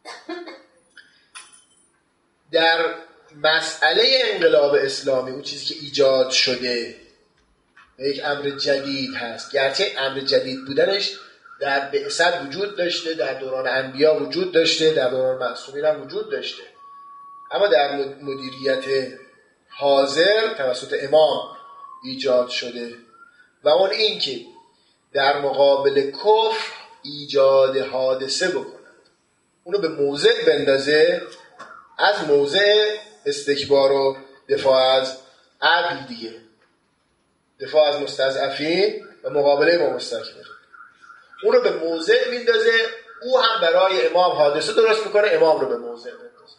در مسئله انقلاب اسلامی اون چیزی که ایجاد شده یک امر جدید هست، گرچه امر جدید بودنش در بعثت وجود داشته، در دوران انبیا وجود داشته، در دوران معصومین هم وجود داشته، اما در مدیریت حاضر توسط امام ایجاد شده و اون این که در مقابل کفر ایجاد حادثه بکند، اونو به موضع بندازه، از موضع استکبار و دفاع از عدل دیگه، دفاع از مستضعفین و مقابله با مستکبرین، اونو به موضع میندازه. او هم برای امام حادثه درست میکنه، امام رو به موضع بندازه.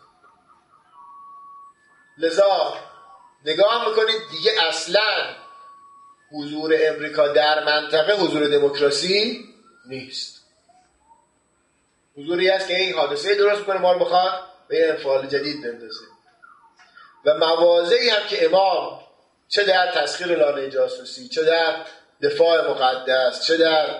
لذا نگاه میکنید دیگه اصلا حضور امریکا در منطقه حضور دموکراسی نیست، حضوری است که این حادثه درست کنه، ما رو بخواد به یه انفعال جدید بندازه. و مواضعی هم که امام چه در تسخیر لانه جاسوسی، چه در دفاع مقدس، چه در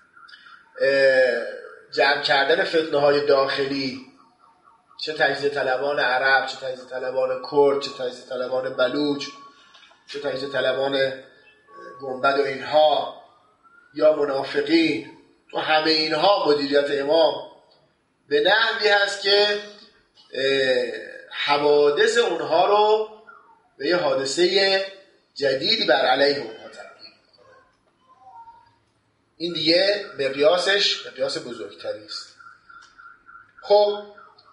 جمع کردن فتنه های داخلی، چه تجزیه طلبان عرب، چه تجزیه طلبان کرد، چه تجزیه طلبان بلوچ، چه تجزیه طلبان گنبد و اینها، یا منافقین، و همه اینها مدیریت امام به نحوی هست که حوادث اونها رو به یه حادثه جدیدی بر علیه اونها تبدیل می‌کنه. این دیگه مقیاسش مقیاس بزرگتری است. خب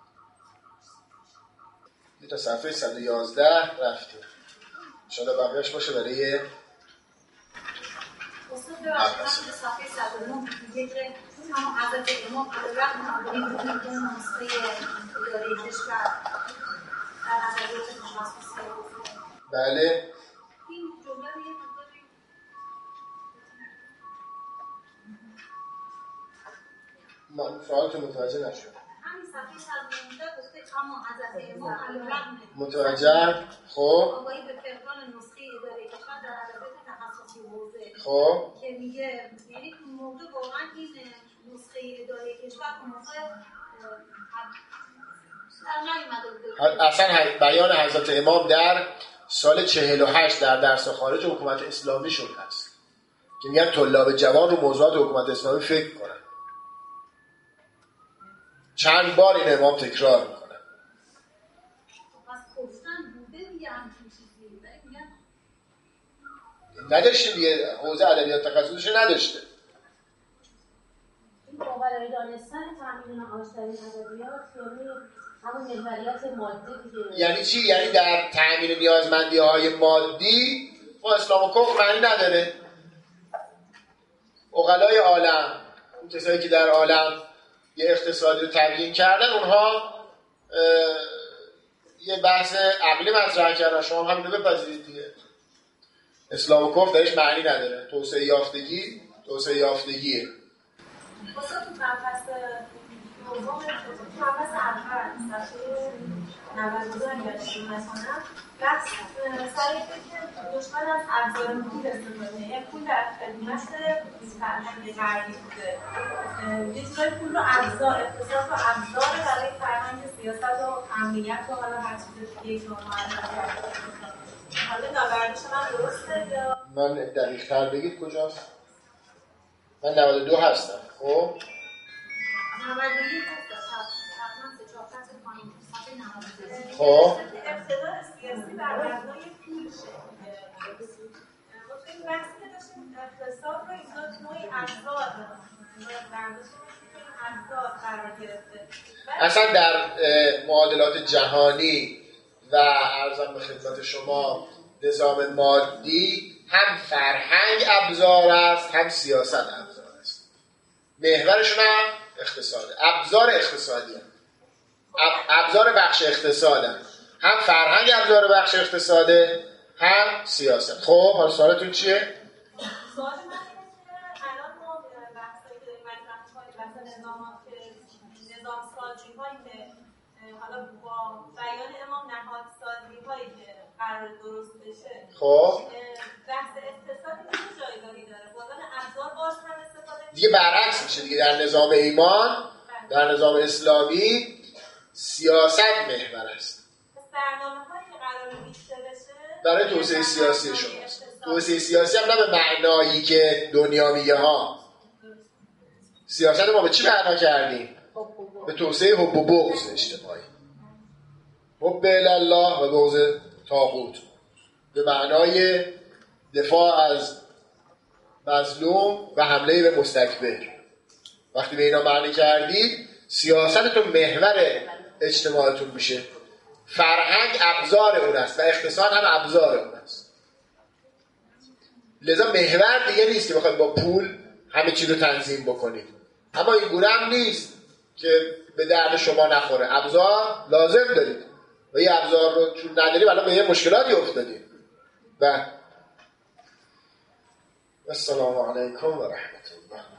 تا صفحه 111 رفتیم، انشاءالله بقیه‌اش باشه برای اصلا ببخشید صفحه 109 میگه که همون حضرت امام علیرغم از این نسخه اداره کشور در نظریات تشخصی بله این جمله رو یه مقداری من سوالتون متوجه نشد. همین صفحه 119 گفته اما حضرت امام علیرغم متوجه. خب آقایی به فقدان نسخه اداره کشور در ادبیات تخصصی حوزه خب که میگه یعنی اون موقع واقعا این نسخه اداره کشور اون موقع اصلا بیان حضرت امام در سال 48 در درس خارج حکومت اسلامی شد هست. که میگن طلاب جوان رو موضوعات حکومت اسلامی فکر کنن. چند بار این امام تکرار میکنن. نداشته دیگه، حوزه ادبیات تخصصش نداشته. این باورهای دانستن تامین معاش‌ترین ادبیات همون محوریت مادی دیگه. یعنی چی؟ یعنی در تامین نیازمندی‌های مادی با اسلام و کفر معنی نداره. عقلای عالم، اون کسایی که در عالم یه اقتصادی رو تبیین کردن، اونها یه بحث عقلی مطرح کردن. شما هم همین رو بپذیرید دیگه. اسلام و کفر درش معنی نداره. توسعه یافتگیه. واسه تو مبحث دوم، تو مبحث اول صفحه 92 نگاشتیم مثلا بحث سر اینه که دشمن از ابزار پول استفاده کنه. پول در خدمت فرهنگ غربی بوده. یه جورای پول رو ابزار، اقتصاد رو ابزار برای فرهنگ سیاست و امنیت و حالا هر چیز دیگه که حالا نابردش من درسته یا؟ من دقیق تر بگید کجاست؟ من 92 هستم. خب 91 هست. خب اقتدار سیاسی بر مبنای پول شکل این بحثی که داشتیم اقتصاد رو این نوعی ابزار قرار گرفته. اصلا در معادلات جهانی و عرضم به خدمت شما نظام مادی هم فرهنگ ابزار است هم سیاست ابزار است. محورشون هم اقتصاده. ابزار اقتصادی هم. ابزار بخش اقتصادن. هم فرهنگ ابزار بخش اقتصاده هم سیاست. خب حالا سوالتون چیه؟ سوال من اینه که الان ما بحثایی که داریم مطرح می‌کنیم بحث نظام سازی هایی که حالا با بیان امام نهادسازی هایی که قرار درست بشه. خب بحث اقتصادی چه جایگاهی داره؟ بازن ابزار باز هم استفاده دیگه برعکس میشه دیگه. در نظام ایمان، در نظام اسلامی سیاست محور است. برنامه‌هایی که قرار ریخته بشه برای توسعه سیاسی شماست. توسعه سیاسی هم نه به معنایی که دنیا میگه ها. سیاست ما به چی معنا کردیم؟ به توسعه حب و بغض اجتماعی. حب الله و بغض طاغوت. به معنای دفاع از مظلوم و حمله به مستکبر. وقتی به اینا معنی کردید سیاستتون محور اجتماعتون میشه. فرهنگ ابزار اون است و اقتصاد هم ابزار اون است. لذا محور دیگه نیست که بخواید با پول همه چی رو تنظیم بکنید. اما این گونه هم نیست که به درد شما نخوره. ابزار لازم دارید و یه ابزار رو چون نداریم الان به یه مشکلاتی افتادیم. و السلام علیکم و رحمت الله.